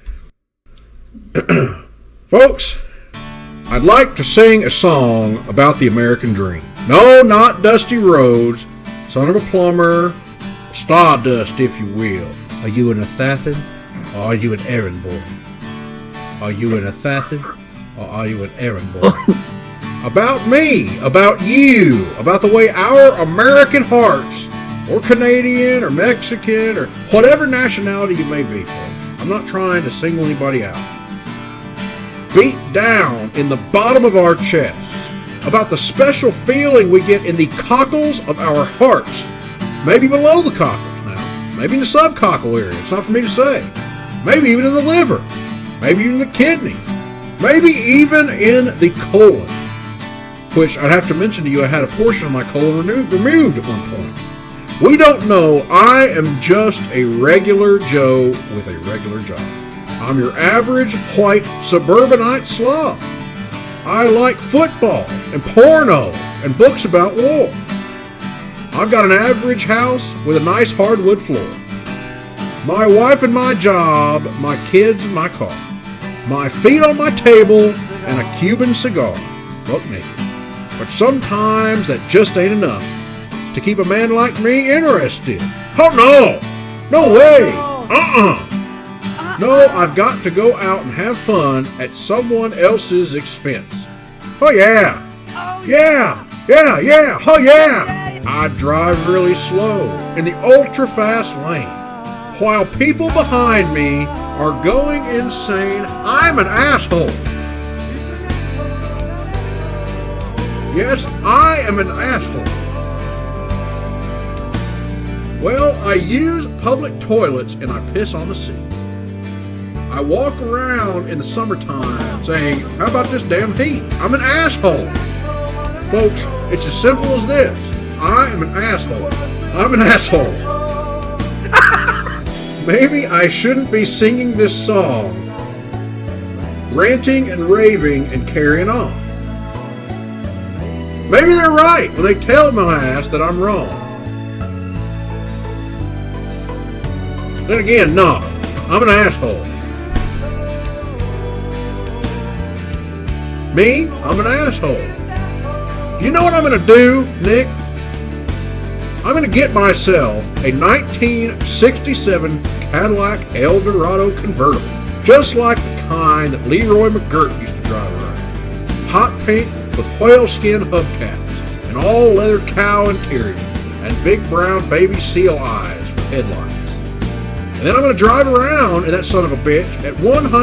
Folks, I'd like to sing a song about the American dream. No, not Dusty Rhodes, son of a plumber, stardust, if you will. Are you an assassin, or are you an errand boy? Are you an assassin, or are you an errand boy? About me, about you, about the way our American hearts, or Canadian, or Mexican, or whatever nationality you may be, folks. I'm not trying to single anybody out. Beat down in the bottom of our chests about the special feeling we get in the cockles of our hearts. Maybe below the cockles now. Maybe in the subcockle area. It's not for me to say. Maybe even in the liver. Maybe even in the kidney. Maybe even in the colon. Which I'd have to mention to you, I had a portion of my colon removed at one point. We don't know. I am just a regular Joe with a regular job. I'm your average white suburbanite slob. I like football and porno and books about war. I've got an average house with a nice hardwood floor. My wife and my job, my kids and my car. My feet on my table and a Cuban cigar. Buck naked. But sometimes that just ain't enough to keep a man like me interested. Oh no! No way! No, I've got to go out and have fun at someone else's expense. Oh yeah! Yeah! Oh yeah! I drive really slow in the ultra-fast lane, while people behind me are going insane. I'm an asshole. Yes, I am an asshole. Well, I use public toilets and I piss on the seat. I walk around in the summertime saying, how about this damn heat? I'm an asshole. Folks, it's as simple as this. I am an asshole. I'm an asshole. Maybe I shouldn't be singing this song, ranting and raving and carrying on. Maybe they're right when they tell my ass that I'm wrong. Then again, no, I'm an asshole. Me, I'm an asshole. You know what I'm going to do, Nick? I'm going to get myself a 1967 Cadillac Eldorado convertible, just like the kind that Leroy McGirt used to drive around. Hot pink with whale skin hubcaps, an all-leather cow interior, and big brown baby seal eyes for headlights. And then I'm going to drive around in that son of a bitch at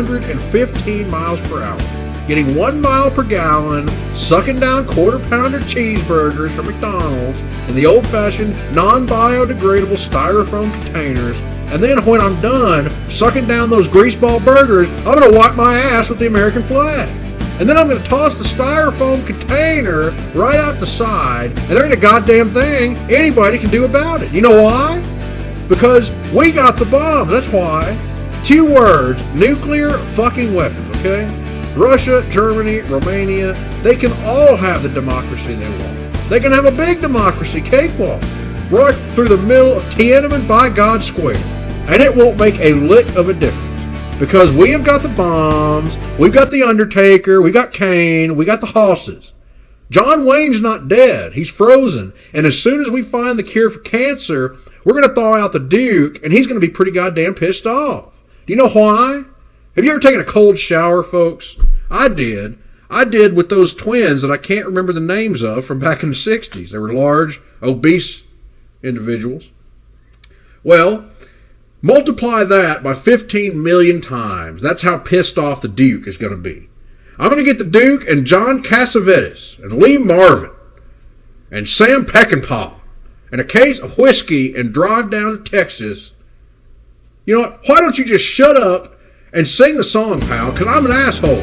115 miles per hour, getting 1 mile per gallon, sucking down quarter-pounder cheeseburgers from McDonald's in the old-fashioned, non-biodegradable styrofoam containers. And then when I'm done sucking down those greaseball burgers, I'm going to wipe my ass with the American flag. And then I'm going to toss the styrofoam container right out the side, and there ain't a goddamn thing anybody can do about it. You know why? Because we got the bomb. That's why. 2 words: nuclear fucking weapons, okay? Russia, Germany, Romania, they can all have the democracy they want. They can have a big democracy cakewalk right through the middle of Tiananmen by God Square. And it won't make a lick of a difference. Because we have got the bombs, we've got the Undertaker, we got Kane, we got the hosses. John Wayne's not dead. He's frozen. And as soon as we find the cure for cancer, we're going to thaw out the Duke, and he's going to be pretty goddamn pissed off. Do you know why? Have you ever taken a cold shower, folks? I did. I did with those twins that I can't remember the names of from back in the 60s. They were large, obese individuals. Well, multiply that by 15 million times. That's how pissed off the Duke is going to be. I'm going to get the Duke and John Cassavetes and Lee Marvin and Sam Peckinpah and a case of whiskey and drive down to Texas. You know what? Why don't you just shut up and sing the song, pal? Because I'm an asshole.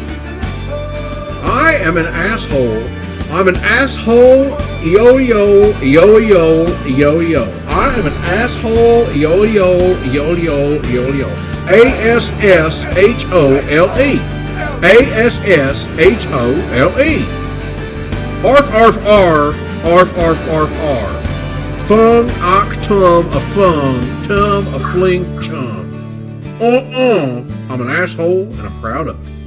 I am an asshole. I'm an asshole. Yo-yo, yo-yo, yo-yo. I am an asshole. Yo-yo, yo-yo, yo-yo. A-S-S-H-O-L-E. A-S-S-H-O-L-E. Arf, arf, arf. Arf, arf, arf, arf. Fung, ock, tum, a fung, tum, a fling, chum. I'm an asshole and I'm proud of it.